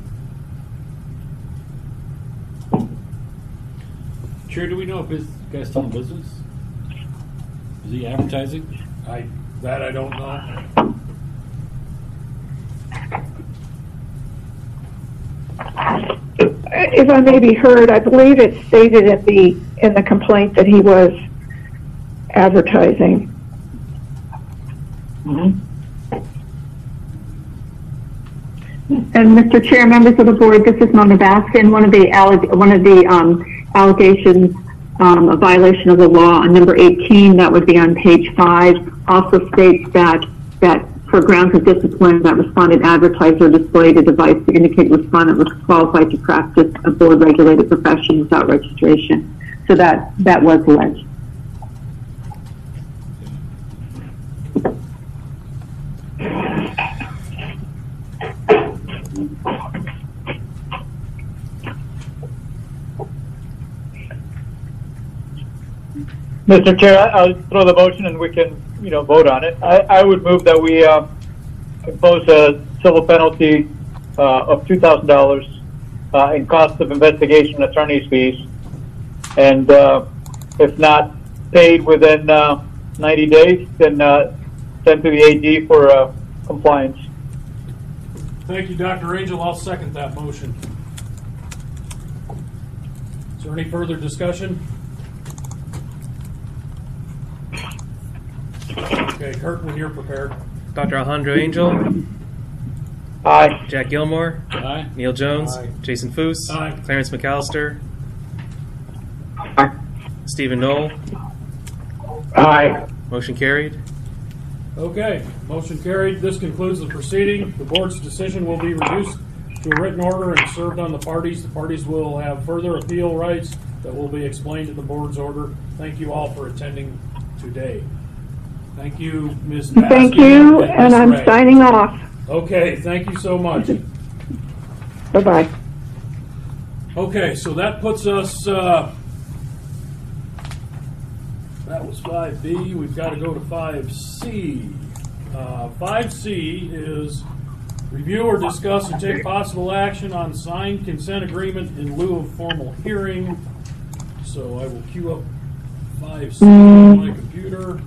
Chair, do we know if this guy's still in business? Is he advertising? I that I don't know. If I may be heard, I believe it's stated at the in the complaint that he was advertising. Mm-hmm. And Mister Chair, members of the board, this is Mona Baskin. One of the alleg- one of the um, allegations, um, a violation of the law on number eighteen, that would be on page five, also states that that for grounds of discipline, that respondent advertised or displayed a device to indicate respondent was qualified to practice a board-regulated profession without registration. So that that was alleged. Mister Chair, I'll throw the motion and we can, you know, vote on it. I, I would move that we uh, impose a civil penalty uh, of two thousand dollars uh, in cost of investigation attorney's fees, and uh, if not paid within uh, ninety days, then uh, send to the A G for uh, compliance. Thank you, Doctor Angel. I'll second that motion. Is there any further discussion? Okay, Kurt, when you're prepared. Doctor Alejandro Angel, Aye. Jack Gilmore, Aye. Neil Jones, Aye. Jason Foose, Aye. Clarence McAllister, Aye. Stephen Knoll. Aye. Motion carried. Okay, motion carried. This concludes the proceeding. The board's decision will be reduced to a written order and served on the parties. The parties will have further appeal rights that will be explained in the board's order. Thank you all for attending today. Thank you, Miz Baskin. Thank you, Miz and I'm Ray. signing off. Okay, thank you so much. Bye-bye. Okay, so that puts us, uh, that was five B. We've got to go to five C. Uh, five C is Review or discuss and take possible action on signed consent agreement in lieu of formal hearing. So I will queue up five C on my computer.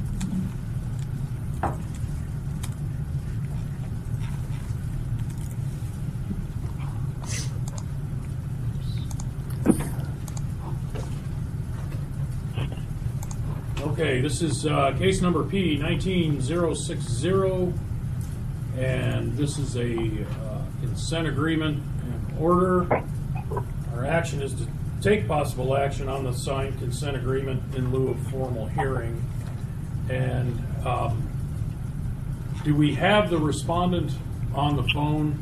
Okay, this is uh, case number P nineteen zero six zero, and this is a uh, consent agreement and order. Our action is to take possible action on the signed consent agreement in lieu of formal hearing. And um, do we have the respondent on the phone?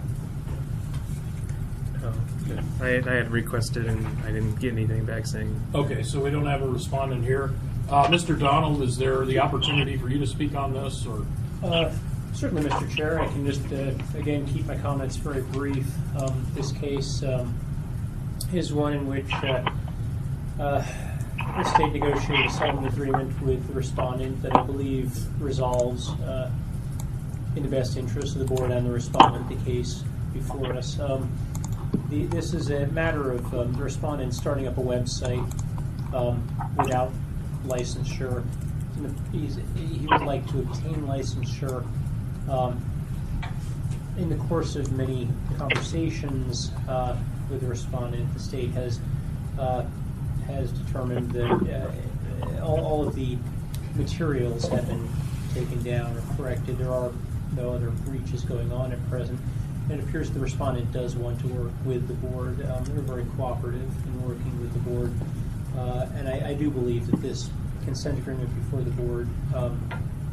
Oh, okay. I, I had requested and I didn't get anything back saying. Okay, so we don't have a respondent here. Uh, Mister Donald, is there the opportunity for you to speak on this, or? Uh, certainly, Mister Chair. I can just, uh, again, keep my comments very brief. Um, this case um, is one in which uh, uh, the state negotiated a settlement agreement with the respondent that I believe resolves, uh, in the best interest of the board and the respondent, the case before us. Um, the, this is a matter of um, the respondent starting up a website um, without licensure. He's, he would like to obtain licensure. Um, in the course of many conversations uh, with the respondent, the state has uh, has determined that uh, all, all of the materials have been taken down or corrected. There are no other breaches going on at present. And it appears the respondent does want to work with the board. Um, they're very cooperative in working with the board. Uh, and I, I do believe that this consent agreement before the board um,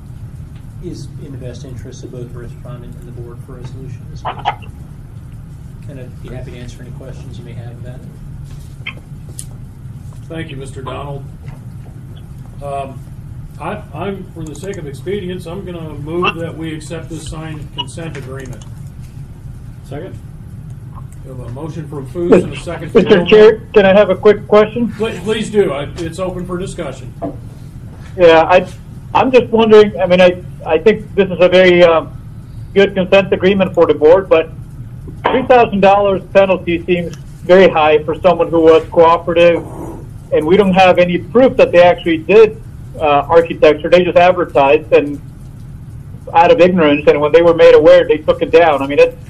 is in the best interest of both the respondent and the board for resolution of this case. And I'd be happy to answer any questions you may have about it. Thank you, Mister Donald. Um, I, I'm, for the sake of expedience, I'm going to move that we accept this signed consent agreement. Second? We have a motion from Foos and a second from Mister Chair, can I have a quick question? Please, please do. I, it's open for discussion. Yeah, I, I'm just wondering, I mean, I, I think this is a very um, good consent agreement for the board, but three thousand dollars penalty seems very high for someone who was cooperative, and we don't have any proof that they actually did uh, architecture. They just advertised, and out of ignorance, and when they were made aware, they took it down. I mean, it's,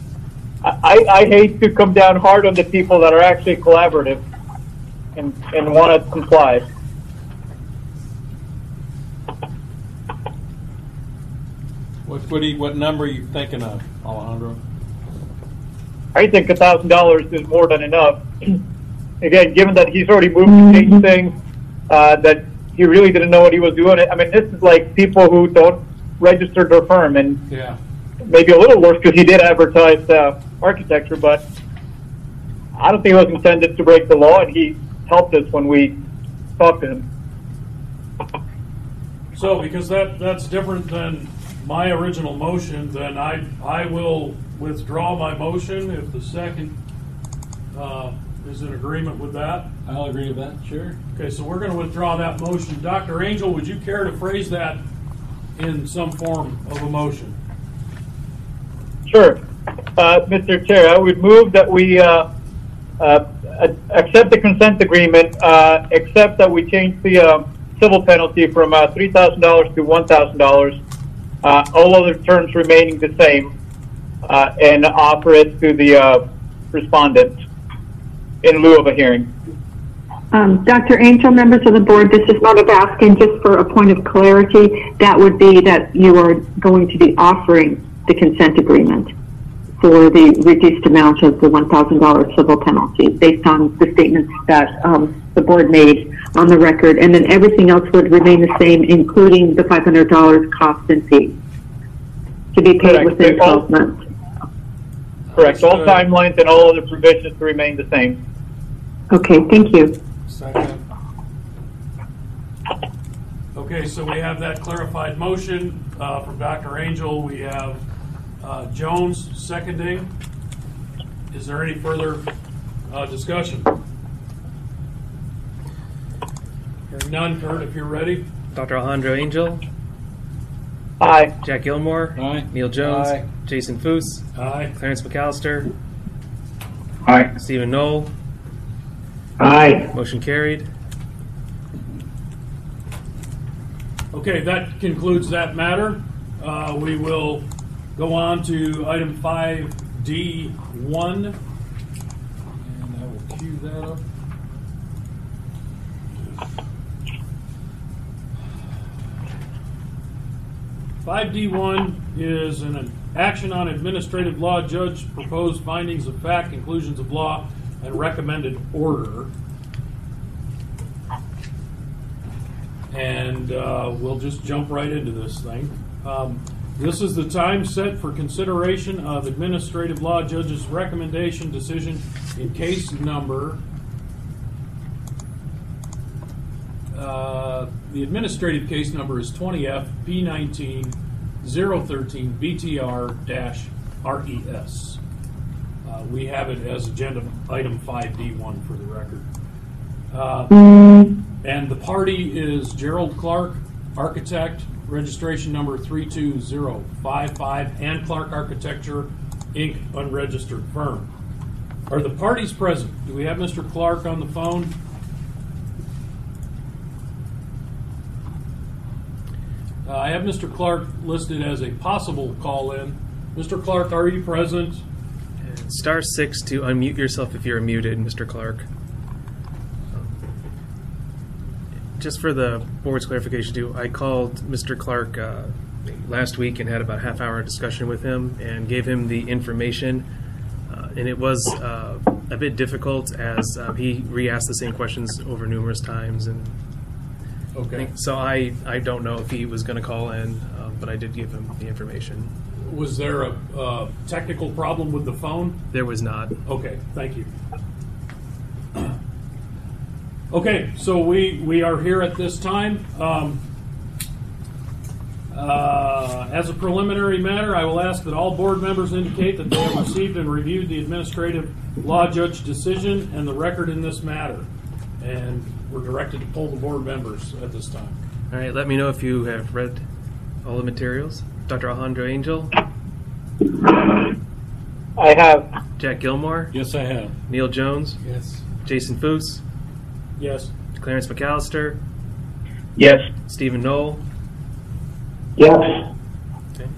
I, I hate to come down hard on the people that are actually collaborative and, and want to comply. What what, do you, what number are you thinking of, Alejandro? I think a thousand dollars is more than enough. Again, given that he's already moved to change things, uh, that he really didn't know what he was doing. I mean, this is like people who don't register their firm, and yeah. maybe a little worse because he did advertise uh, architecture, but I don't think it was intended to break the law, and he helped us when we talked to him. So, because that, that's different than my original motion, then I I will withdraw my motion if the second uh, is in agreement with that. I'll agree with that, sure. Okay, so we're going to withdraw that motion. Doctor Angel, would you care to phrase that in some form of a motion? Sure. Uh, Mister Chair, I would move that we uh, uh, accept the consent agreement, uh, except that we change the uh, civil penalty from uh, three thousand dollars to one thousand dollars, uh, all other terms remaining the same, uh, and offer it to the uh, respondent in lieu of a hearing. Um, Doctor Angel, members of the board, this is Mona Baskin. Just for a point of clarity, that would be that you are going to be offering the consent agreement for the reduced amount of the one thousand dollars civil penalty based on the statements that um, the board made on the record, and then everything else would remain the same, including the five hundred dollars cost and fee to be paid Correct. within twelve months. Correct. All timelines and all other provisions remain the same. Okay, thank you. Second. Okay, so we have that clarified motion uh, from Doctor Angel. We have uh, Jones seconding. Is there any further uh, discussion? Hearing none, Kurt, if you're ready. Doctor Alejandro Angel, Aye. Jack Gilmore. Aye. Neil Jones. Aye. Jason Foose. Aye. Clarence McAllister. Aye. Stephen Knoll. Aye. Motion carried. Okay, that concludes that matter. Uh, we will go on to item five D one. And I will cue that up. Five D one is an action on administrative law judge proposed findings of fact, conclusions of law, and recommended order. And uh, we'll just jump right into this thing. Um, this is the time set for consideration of administrative law judge's recommendation decision in case number. Uh, the administrative case number is twenty F P nineteen zero thirteen B T R R E S. Uh, we have it as agenda item five D one for the record. Uh, and the party is Gerald Clark, architect, registration number three two zero five five, and Clark Architecture, Incorporated, unregistered firm. Are the parties present? Do we have Mister Clark on the phone? Uh, I have Mister Clark listed as a possible call-in. Mister Clark, are you present? Star six to unmute yourself if you're muted, Mister Clark. Just for the board's clarification too, I called Mister Clark uh, last week and had about a half hour discussion with him and gave him the information. Uh, and it was uh, a bit difficult as uh, he re-asked the same questions over numerous times. And Okay. so I, I don't know if he was going to call in, uh, but I did give him the information. Was there a uh, technical problem with the phone? There was not. Okay, thank you. Okay, so we, we are here at this time. Um, uh, as a preliminary matter, I will ask that all board members indicate that they have received and reviewed the administrative law judge decision and the record in this matter. And we're directed to poll the board members at this time. All right, let me know if you have read all the materials. Doctor Alejandro Angel, I have. Jack Gilmore, Yes, I have. Neil Jones, Yes. Jason Foose, Yes. Clarence McAllister, Yes. Stephen Knoll. Yes. Okay.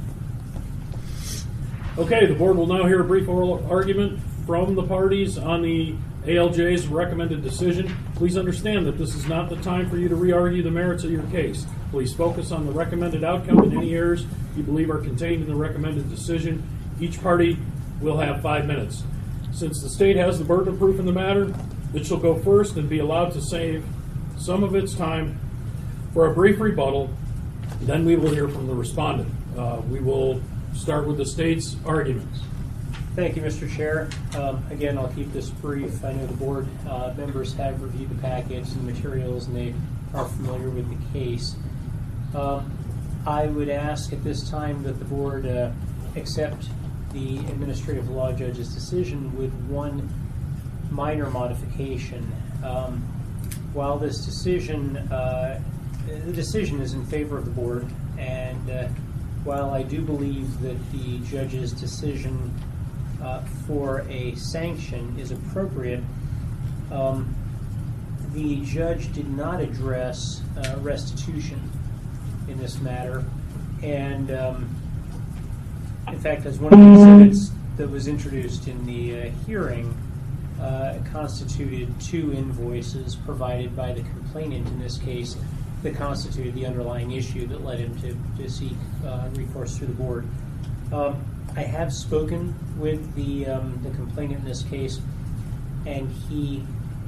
Okay, the board will now hear a brief oral argument from the parties on the A L J's recommended decision. Please understand that this is not the time for you to re-argue the merits of your case. Please focus on the recommended outcome and any errors you believe are contained in the recommended decision. Each party will have five minutes. Since the state has the burden of proof in the matter, it shall go first and be allowed to save some of its time for a brief rebuttal. Then we will hear from the respondent. Uh, we will start with the state's arguments. Thank you, Mister Chair. Um, again, I'll keep this brief. I know the board uh, members have reviewed the packets and the materials, and they are familiar with the case. Um, I would ask at this time that the board uh, accept the administrative law judge's decision with one minor modification. Um, while this decision, uh, the decision is in favor of the board, and uh, while I do believe that the judge's decision Uh, for a sanction is appropriate, um, the judge did not address uh, restitution in this matter, and um, in fact, as one of the exhibits that was introduced in the uh, hearing uh, constituted two invoices provided by the complainant in this case that constituted the underlying issue that led him to, to seek uh, recourse through the board. Um, I have spoken with the um, the complainant in this case, and he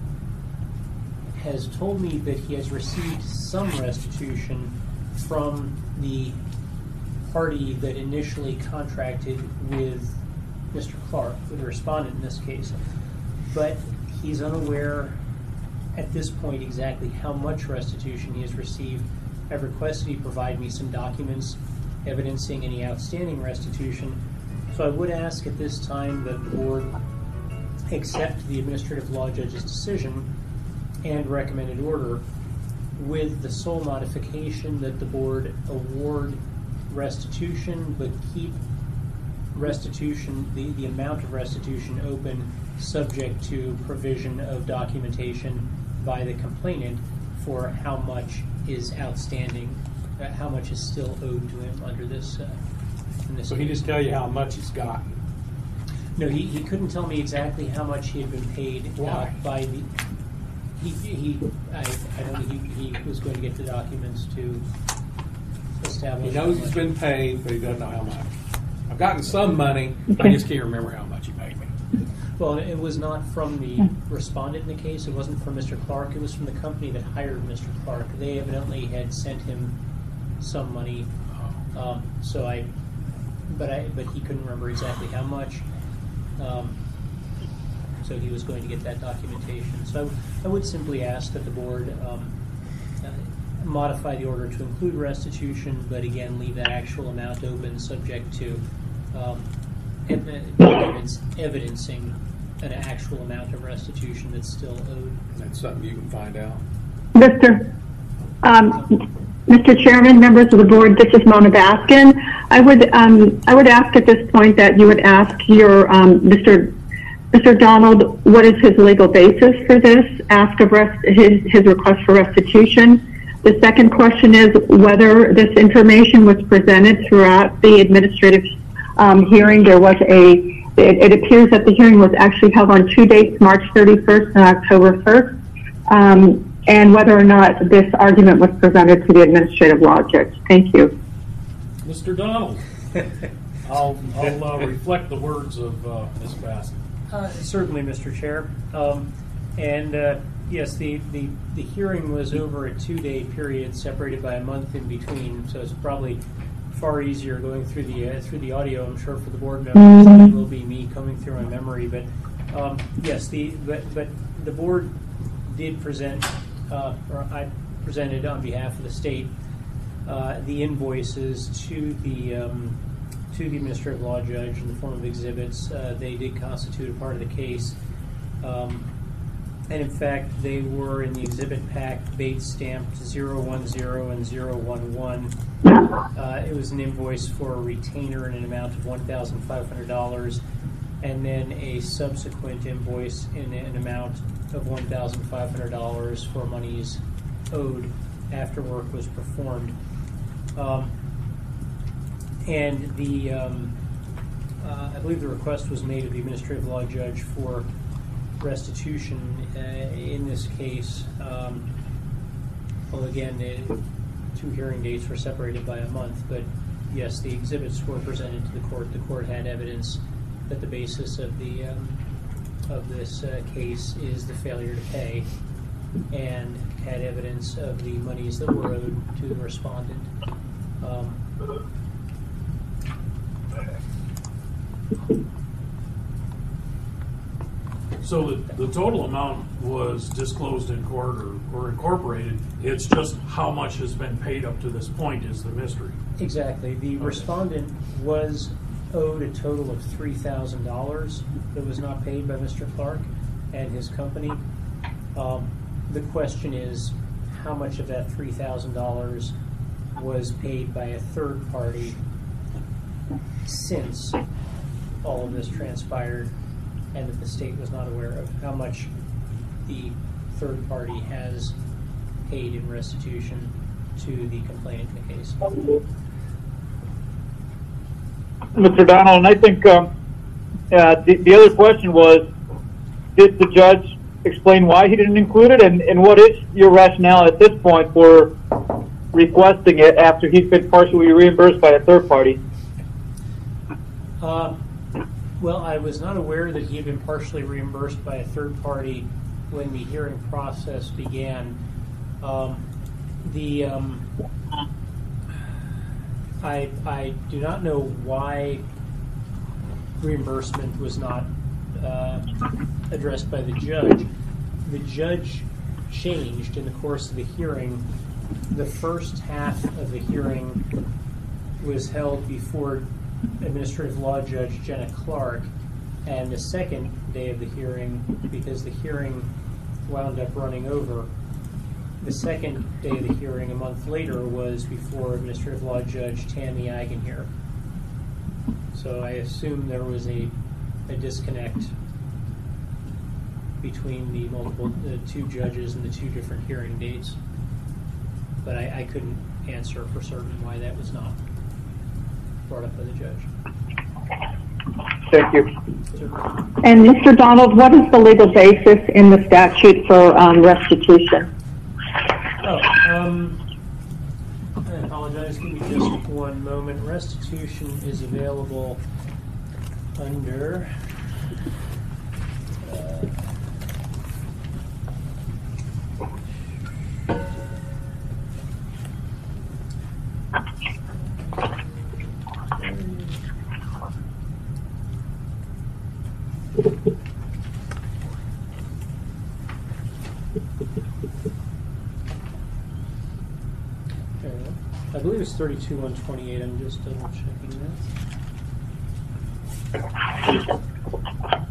has told me that he has received some restitution from the party that initially contracted with Mister Clark, with the respondent in this case. But he's unaware at this point exactly how much restitution he has received. I've requested he provide me some documents evidencing any outstanding restitution. So I would ask at this time that the board accept the administrative law judge's decision and recommended order with the sole modification that the board award restitution, but keep restitution, the, the amount of restitution open, subject to provision of documentation by the complainant for how much is outstanding, uh, how much is still owed to him under this. Uh, in this So he case. just tell you how much he's gotten. No, he, he couldn't tell me exactly how much he had been paid uh, Why? by the. He, he I, I don't think he, he was going to get the documents to establish. He knows how he's much. been paid, but he doesn't know how much. I've gotten some money, I Okay. just can't remember how much he paid me. Well, it was not from the respondent in the case. It wasn't from Mister Clark. It was from the company that hired Mister Clark. They evidently had sent him some money. Um, so I, but I, but he couldn't remember exactly how much. Um, so he was going to get that documentation. So I would simply ask that the board um, uh, modify the order to include restitution, but again leave that actual amount open, subject to um, ev- documents evidencing an actual amount of restitution that's still owed. That's something you can find out. Mister Um, Mister Chairman, members of the board, this is Mona Baskin. I would um, I would ask at this point that you would ask your um, Mister Mister Donald what is his legal basis for this ask of rest, his his request for restitution. The second question is whether this information was presented throughout the administrative um, hearing. There was a it, it appears that the hearing was actually held on two dates, March thirty-first and October first. Um, and whether or not this argument was presented to the administrative law judge. Thank you. Mister Donald, I'll, I'll uh, reflect the words of uh, Miz Bassett. Uh, certainly, Mister Chair. Um, and uh, yes, the, the, the hearing was over a two-day period separated by a month in between, so it's probably far easier going through the uh, through the audio, I'm sure, for the board members than it will be me coming through my memory. But um, yes, the but, but the board did present, uh, or I presented on behalf of the state, uh, the invoices to the um, to the administrative law judge in the form of exhibits. Uh, they did constitute a part of the case, um, and in fact, they were in the exhibit pack, Bates stamped zero one zero and zero one one. Uh, it was an invoice for a retainer in an amount of one thousand five hundred dollars, and then a subsequent invoice in an amount of one thousand five hundred dollars for monies owed after work was performed. Um, and the, um, uh, I believe the request was made of the administrative law judge for restitution uh, in this case. Um, well, again, it, two hearing dates were separated by a month, but yes, the exhibits were presented to the court. The court had evidence that the basis of the um, of this uh, case is the failure to pay, and had evidence of the monies that were owed to the respondent. Um, So the, the total amount was disclosed in court or, or incorporated. It's just how much has been paid up to this point is the mystery. Exactly. The respondent was owed a total of three thousand dollars that was not paid by Mister Clark and his company. Um, the question is, how much of that three thousand dollars was paid by a third party since all of this transpired, and that the state was not aware of how much the third party has paid in restitution to the complainant in the case. Mister Donald, and I think um, uh, the, the other question was, did the judge explain why he didn't include it, and, and what is your rationale at this point for requesting it after he's been partially reimbursed by a third party? Uh, well, I was not aware that he had been partially reimbursed by a third party when the hearing process began. Um, the um, I I do not know why reimbursement was not uh, addressed by the judge. The judge changed in the course of the hearing. The first half of the hearing was held before Administrative Law Judge Jenna Clark, and the second day of the hearing, because the hearing wound up running over, the second day of the hearing, a month later, was before Administrative Law Judge Tammy Eigenhier. So I assume there was a, a disconnect between the multiple, the two judges and the two different hearing dates. But I, I couldn't answer for certain why that was not brought up by the judge. Thank you. And Mister Donald, what is the legal basis in the statute for um, restitution? Oh, um, I apologize. Give me just one moment. Restitution is available under. Uh, I believe it's thirty-two one twenty-eight. I'm just double checking that.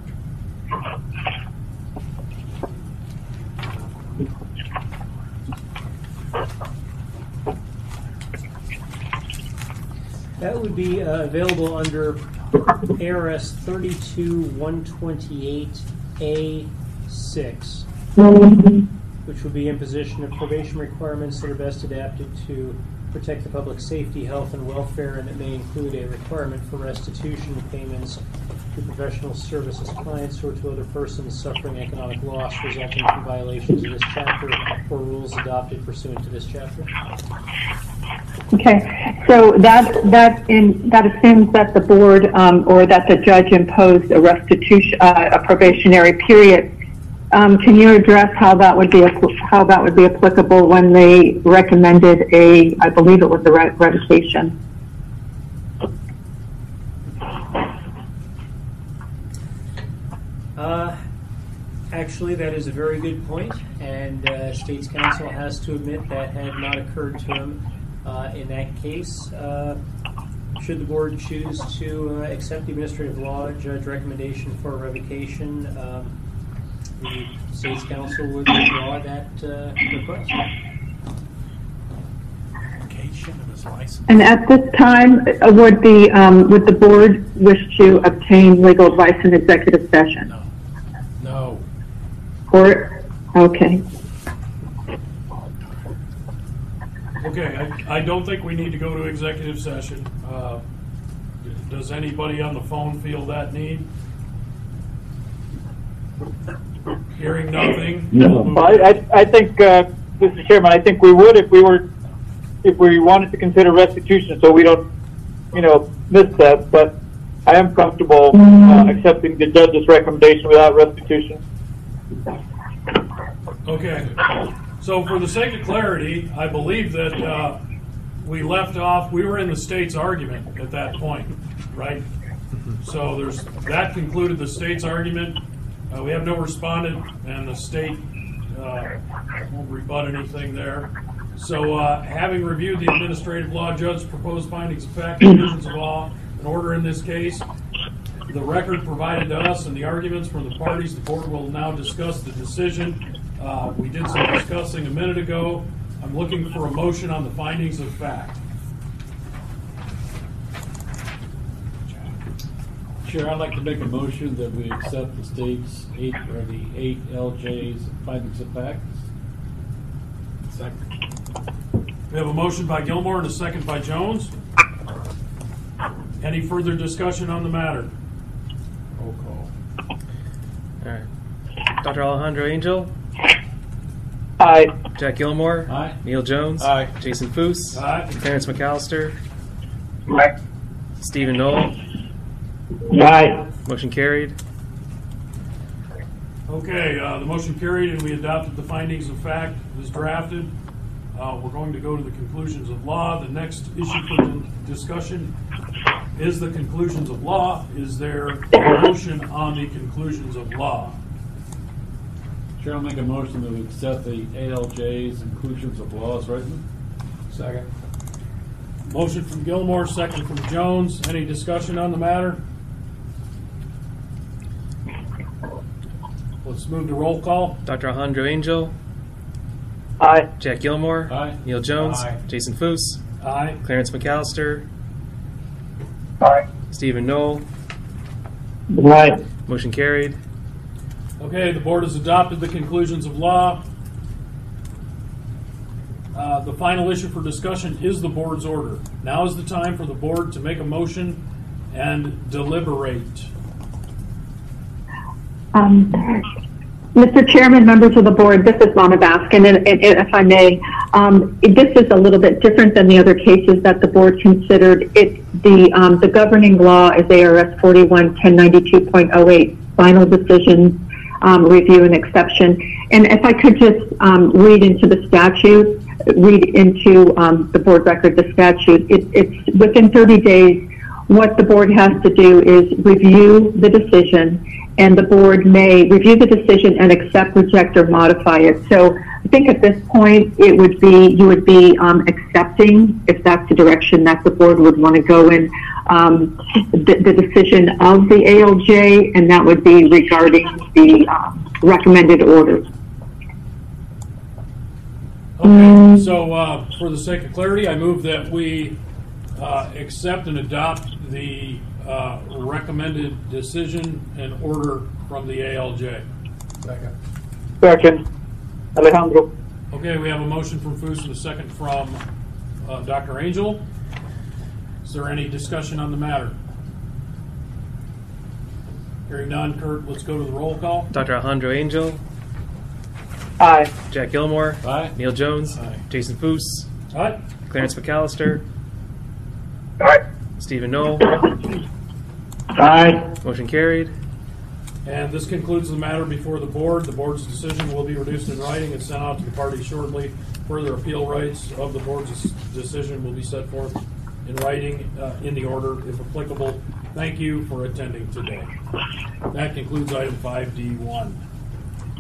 That would be uh, available under A R S thirty-two one twenty-eight A six, which would be imposition of probation requirements that are best adapted to protect the public safety, health, and welfare, and it may include a requirement for restitution payments to professional services clients or to other persons suffering economic loss resulting from violations of this chapter or rules adopted pursuant to this chapter. Okay, so that that in that assumes that the board um, or that the judge imposed a restitution, uh, a probationary period. Um, can you address how that would be how that would be applicable when they recommended a, I believe it was a revocation? Uh, actually, that is a very good point, and uh, State's Counsel has to admit that had not occurred to him. Uh, in that case, uh, should the board choose to uh, accept the administrative law judge recommendation for revocation, um, the State's Counsel would withdraw that uh, request. Revocation of his license. And at this time, uh, would the um, would the board wish to obtain legal advice in executive session? No. No. Or okay. Okay, I, I don't think we need to go to executive session. Uh, does anybody on the phone feel that need? Hearing nothing. No. Well, I, I, I think, uh, Mister Chairman, I think we would if we were, if we wanted to consider restitution, so we don't, you know, miss that. But I am comfortable uh, accepting the judge's recommendation without restitution. Okay. So for the sake of clarity, I believe that uh, we left off, we were in the state's argument at that point, right? So there's that concluded the state's argument. Uh, we have no respondent, and the state uh, won't rebut anything there. So uh, having reviewed the administrative law judge's proposed findings of fact, conclusions of law, and order in this case, the record provided to us and the arguments from the parties, the board will now discuss the decision. Uh, we did some discussing a minute ago. I'm looking for a motion on the findings of fact. Chair, I'd like to make a motion that we accept the state's eight or the eight L J's findings of fact. Second. We have a motion by Gilmore and a second by Jones. Any further discussion on the matter? Roll call. All right. Doctor Alejandro Angel? Aye. Jack Gilmore? Aye. Neil Jones? Aye. Jason Foose? Aye. Terrence McAllister? Aye. Stephen Knoll? Aye. Motion carried. Okay, uh, the motion carried and we adopted the findings of fact as drafted. Uh, we're going to go to the conclusions of law. The next issue for discussion is the conclusions of law. Is there a motion on the conclusions of law? Chair, I'll make a motion that we accept the A L J's conclusions of law as written. Second. Motion from Gilmore, second from Jones. Any discussion on the matter? Let's move to roll call. Doctor Alejandro Angel? Aye. Jack Gilmore. Aye. Neil Jones. Aye. Jason Foose. Aye. Clarence McAllister. Aye. Stephen Knoll. Aye. Motion carried. Okay, the board has adopted the conclusions of law. Uh, the final issue for discussion is the board's order. Now is the time for the board to make a motion and deliberate. Um, Mister Chairman, members of the board, this is Mona Baskin, and, and, and if I may, um, this is a little bit different than the other cases that the board considered. It the um, the governing law is A R S forty-one ten ninety-two point oh eight, final decisions, um, review and exception. And if I could just um, read into the statute, read into um, the board record the statute. It, it's within thirty days. What the board has to do is review the decision, and the board may review the decision and accept, reject, or modify it. So I think at this point, it would be, you would be um, accepting, if that's the direction that the board would want to go in, um, the, the decision of the A L J, and that would be regarding the um, recommended order. Okay, so uh, for the sake of clarity, I move that we uh, accept and adopt the uh, recommended decision and order from the A L J. Second. Second. Alejandro. Okay, we have a motion from Foose and a second from uh, Doctor Angel. Is there any discussion on the matter? Hearing none, Kurt, let's go to the roll call. Doctor Alejandro Angel. Aye. Jack Gilmore. Aye. Neil Jones. Aye. Jason Foose. Aye. Clarence McAllister. Aye. Stephen Knoll. Aye. Motion carried. And this concludes the matter before the board. The board's decision will be reduced in writing and sent out to the parties shortly. Further appeal rights of the board's decision will be set forth in writing uh, in the order, if applicable. Thank you for attending today. That concludes item five D one.